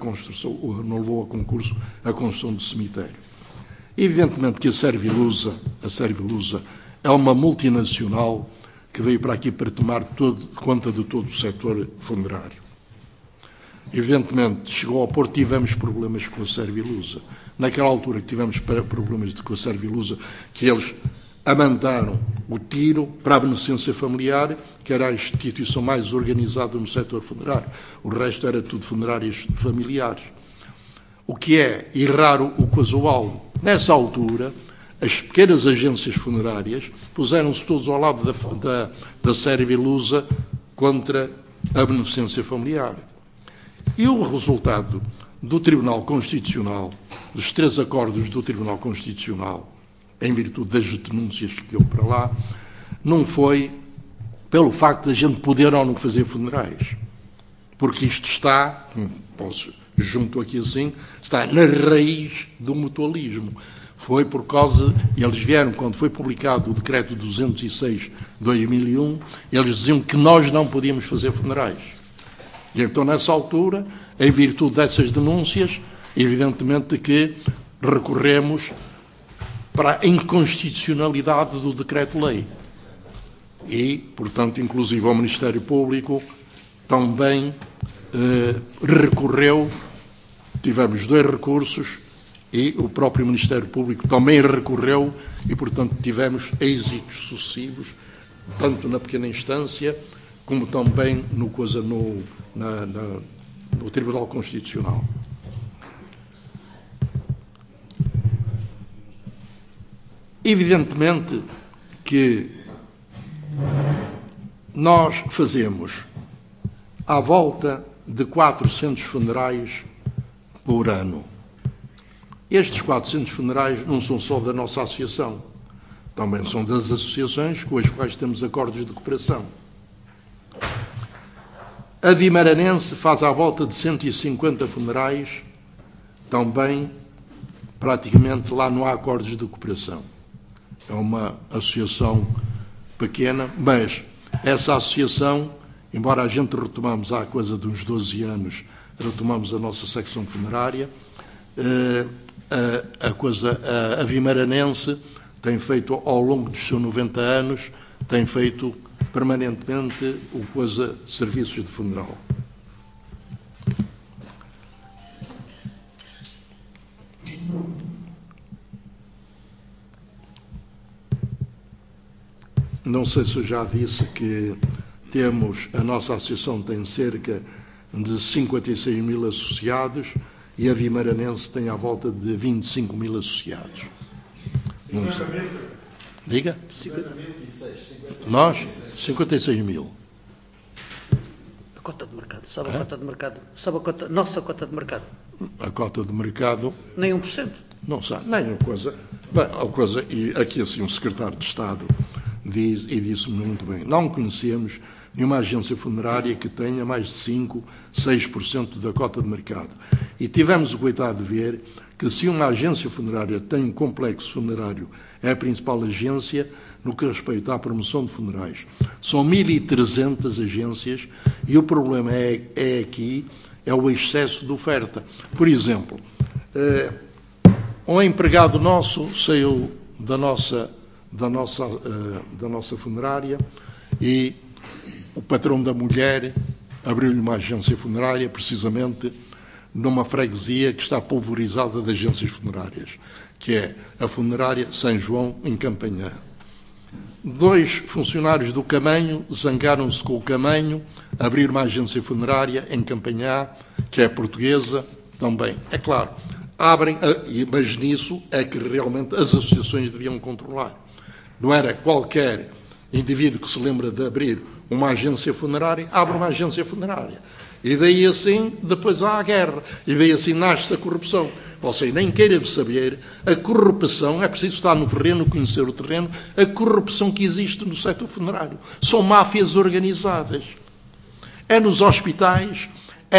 construção do cemitério. Evidentemente que a Servilusa é uma multinacional que veio para aqui para tomar conta de todo o setor funerário. Evidentemente, chegou ao Porto, tivemos problemas com a Servilusa. Naquela altura que tivemos problemas com a Servilusa, que eles amandaram o tiro para a beneficência familiar, que era a instituição mais organizada no setor funerário. O resto era tudo funerárias familiares. O que é errar o casual. Nessa altura, as pequenas agências funerárias puseram-se todos ao lado da Servilusa contra a beneficência familiar. E o resultado do Tribunal Constitucional, dos 3 acordos do Tribunal Constitucional, em virtude das denúncias que houve para lá, não foi pelo facto de a gente poder ou não fazer funerais. Porque isto está, junto aqui assim, está na raiz do mutualismo. Foi por causa, eles vieram, quando foi publicado o decreto 206 de 2001, eles diziam que nós não podíamos fazer funerais. E então, nessa altura, em virtude dessas denúncias, evidentemente que recorremos para a inconstitucionalidade do decreto-lei. E, portanto, inclusive ao Ministério Público também recorreu, tivemos 2 recursos, e o próprio Ministério Público também recorreu e, portanto, tivemos êxitos sucessivos, tanto na pequena instância como também no Tribunal Constitucional. Evidentemente que nós fazemos à volta de 400 funerais por ano. Estes 400 funerais não são só da nossa associação, também são das associações com as quais temos acordos de cooperação. A Vimaranense faz à volta de 150 funerais, também praticamente lá não há acordos de cooperação. É uma associação pequena, mas essa associação, embora a gente retomamos há coisa de uns 12 anos, retomamos a nossa secção funerária, a Vimaranense tem feito, ao longo dos seus 90 anos, tem feito permanentemente serviços de funeral. Não sei se eu já disse que a nossa associação tem cerca de 56 mil associados e a Vimaranense tem à volta de 25 mil associados. Não sei. Diga? Nós, 56 mil. A cota de mercado. Sabe a cota de mercado? Sabe nossa cota de mercado? A cota de mercado... Nem 1%. Não sabe. Nem uma coisa... Bem, e aqui assim o secretário de Estado diz, e disse-me muito bem, não conhecemos nenhuma agência funerária que tenha mais de 5, 6% da cota de mercado. E tivemos o cuidado de ver que se uma agência funerária tem um complexo funerário, é a principal agência no que respeita à promoção de funerais. São 1.300 agências e o problema é o excesso de oferta. Por exemplo, um empregado nosso saiu da nossa funerária e o patrão da mulher abriu-lhe uma agência funerária, precisamente numa freguesia que está pulverizada de agências funerárias, que é a funerária São João, em Campanhã. 2 funcionários do Camanho zangaram-se com o Camanho, abriram uma agência funerária em Campanhã, que é portuguesa também. É claro, mas nisso é que realmente as associações deviam controlar. Não era qualquer indivíduo que se lembra de abrir uma agência funerária, abre uma agência funerária. E daí assim, depois há a guerra. E daí assim nasce a corrupção. Você nem queira saber a corrupção, é preciso estar no terreno, conhecer o terreno, a corrupção que existe no setor funerário. São máfias organizadas. É nos hospitais,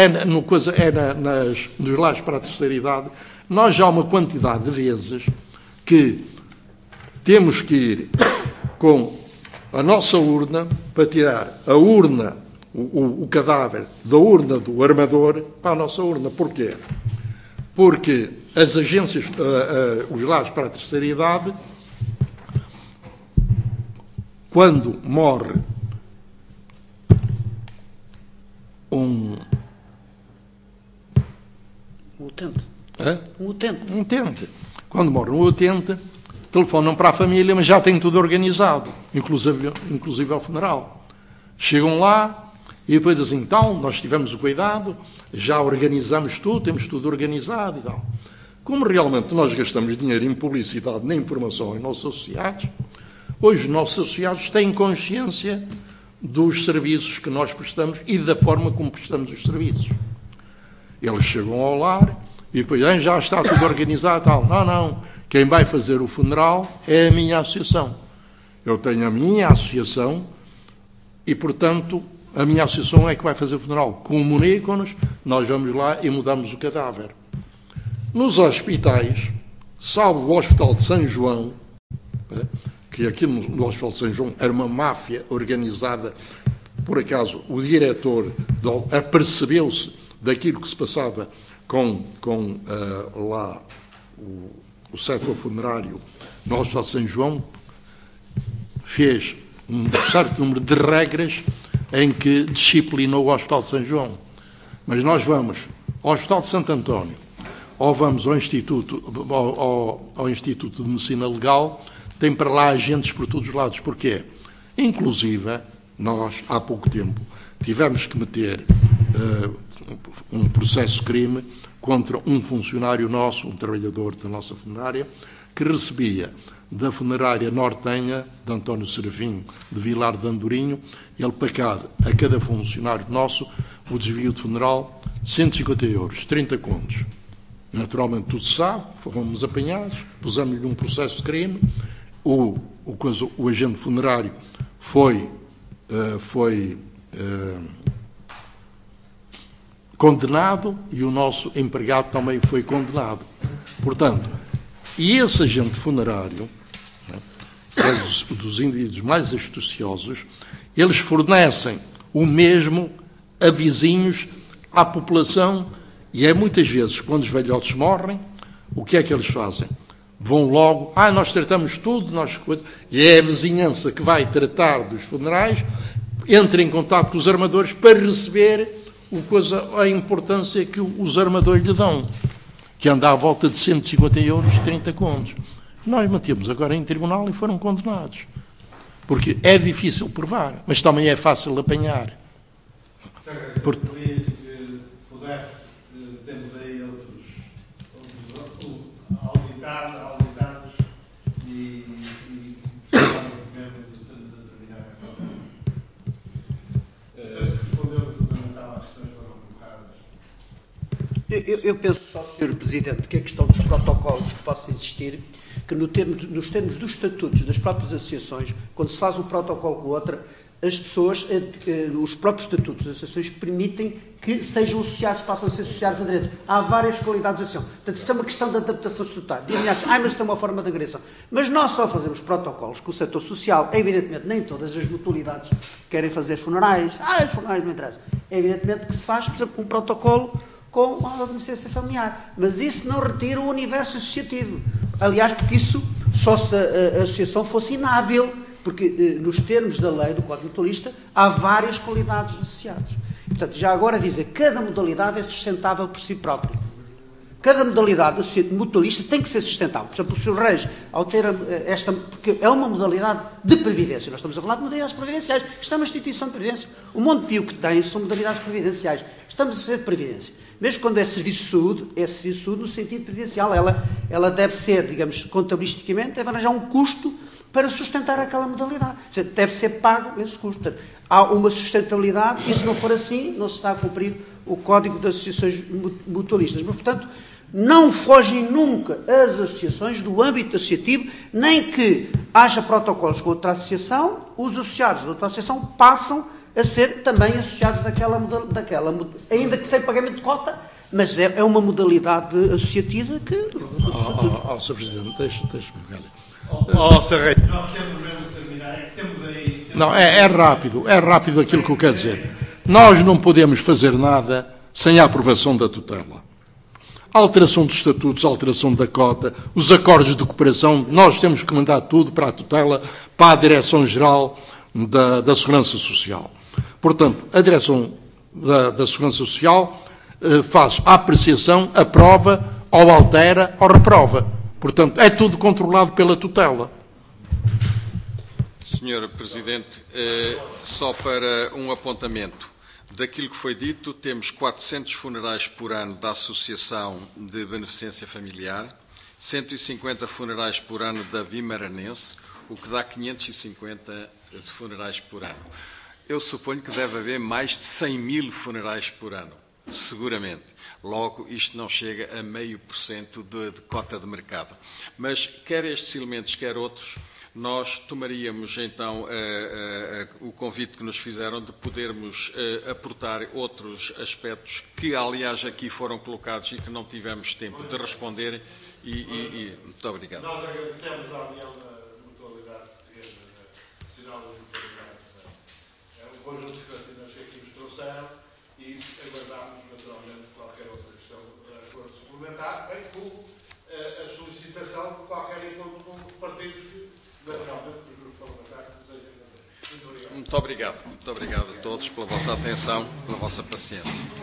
nos lares para a terceira idade. Nós já há uma quantidade de vezes que temos que ir com a nossa urna para tirar a urna, o cadáver da urna do armador para a nossa urna. Porquê? Porque as agências, os lares para a terceira idade, quando morre um utente. Um utente. Quando morre um utente, telefonam para a família, mas já tem tudo organizado, inclusive ao funeral. Chegam lá e depois assim, tal, nós tivemos o cuidado, já organizamos tudo, temos tudo organizado e tal. Como realmente nós gastamos dinheiro em publicidade, nem informação aos nossos associados, hoje os nossos associados têm consciência dos serviços que nós prestamos e da forma como prestamos os serviços. Eles chegam ao lar e depois já está tudo organizado, tal. Não, Quem vai fazer o funeral é a minha associação. Eu tenho a minha associação e, portanto, a minha associação é que vai fazer o funeral. Comunicam-nos, nós vamos lá e mudamos o cadáver. Nos hospitais, salvo o Hospital de São João, que aqui no Hospital de São João era uma máfia organizada, por acaso o diretor apercebeu-se daquilo que se passava com lá o setor funerário no Hospital de São João, fez um certo número de regras em que disciplinou o Hospital de São João. Mas nós vamos ao Hospital de Santo António, ou vamos ao Instituto de Medicina Legal, tem para lá agentes por todos os lados. Porquê? Inclusive, nós, há pouco tempo, tivemos que meter um processo de crime contra um funcionário nosso, um trabalhador da nossa funerária, que recebia da funerária nortenha, de António Serafim, de Vilar de Andorinho, ele pagava a cada funcionário nosso o desvio de funeral 150 euros, 30 contos. Naturalmente, tudo se sabe, fomos apanhados, pusemos-lhe um processo de crime, o agente funerário foi condenado e o nosso empregado também foi condenado. Portanto, e esse agente funerário, que é dos indivíduos mais astuciosos, eles fornecem o mesmo a vizinhos, à população, e é muitas vezes, quando os velhotes morrem, o que é que eles fazem? Vão logo, nós tratamos tudo, e é a vizinhança que vai tratar dos funerais, entra em contato com os armadores para receber a importância que os armadores lhe dão, que anda à volta de 150 euros, 30 contos. Nós metemos agora em tribunal e foram condenados. Porque é difícil provar, mas também é fácil apanhar. Temos aí outros auditados e determinar a prova. Respondeu o fundamental às questões que foram colocadas. Eu penso só, Sr. Presidente, que a questão dos protocolos que possa existir, que nos termos dos estatutos das próprias associações, quando se faz um protocolo com outra, as pessoas, os próprios estatutos das associações permitem que sejam associados, passam a ser associados a direitos. Há várias qualidades de associação. Portanto, isso é uma questão de adaptação estatutária. Dizem assim, mas isto é uma forma de agressão. Mas nós só fazemos protocolos com o setor social. Evidentemente, nem todas as mutualidades querem fazer funerais. Os funerais não interessam. É evidentemente que se faz, por exemplo, um protocolo com a beneficência familiar. Mas isso não retira o universo associativo. Aliás, porque isso, só se a associação fosse inábil, porque nos termos da lei do Código Mutualista há várias qualidades associadas. Portanto, já agora dizer, cada modalidade é sustentável por si própria. Cada modalidade mutualista tem que ser sustentável. Por exemplo, o Sr. Reis, ao ter porque é uma modalidade de previdência. Nós estamos a falar de modalidades previdenciais. Isto é uma instituição de previdência. O Montepio que tem são modalidades previdenciais. Estamos a fazer de previdência. Mesmo quando é serviço de saúde, é serviço de saúde no sentido previdencial. Ela deve ser, digamos, contabilisticamente, deve arranjar um custo para sustentar aquela modalidade. Deve ser pago esse custo. Portanto, há uma sustentabilidade e, se não for assim, não se está a cumprir o Código das Associações Mutualistas. Mas, portanto, não fogem nunca as associações do âmbito associativo, nem que haja protocolos com outra associação, os associados da outra associação passam a ser também associados daquela ainda que sem pagamento de cota, mas é uma modalidade associativa que... Sr. Presidente, deixe-me ver. Serrei, nós temos mesmo de terminar, temos aí... Não, é rápido aquilo que eu quero dizer. Nós não podemos fazer nada sem a aprovação da tutela. A alteração dos estatutos, a alteração da cota, os acordos de cooperação, nós temos que mandar tudo para a tutela, para a Direção-Geral da Segurança Social. Portanto, a Direção da Segurança Social faz a apreciação, aprova, ou altera, ou reprova. Portanto, é tudo controlado pela tutela. Sr. Presidente, só para um apontamento. Daquilo que foi dito, temos 400 funerais por ano da Associação de Beneficência Familiar, 150 funerais por ano da Vimaranense, o que dá 550 funerais por ano. Eu suponho que deve haver mais de 100 mil funerais por ano. Seguramente. Logo, isto não chega a 0,5% de cota de mercado. Mas, quer estes elementos, quer outros, nós tomaríamos, então, o convite que nos fizeram de podermos aportar outros aspectos que, aliás, aqui foram colocados e que não tivemos tempo de responder. Muito obrigado. Nós agradecemos à União da Mutualidade Portuguesa Nacional da Mutualidade, o conjunto de esclarecimentos que aqui nos trouxeram e aguardamos, naturalmente, qualquer outra questão for suplementar, bem como a solicitação de qualquer encontro com os partidos que, naturalmente, os grupos parlamentares desejam fazer. Muito obrigado. Muito obrigado. Muito obrigado a todos pela vossa atenção, pela vossa paciência.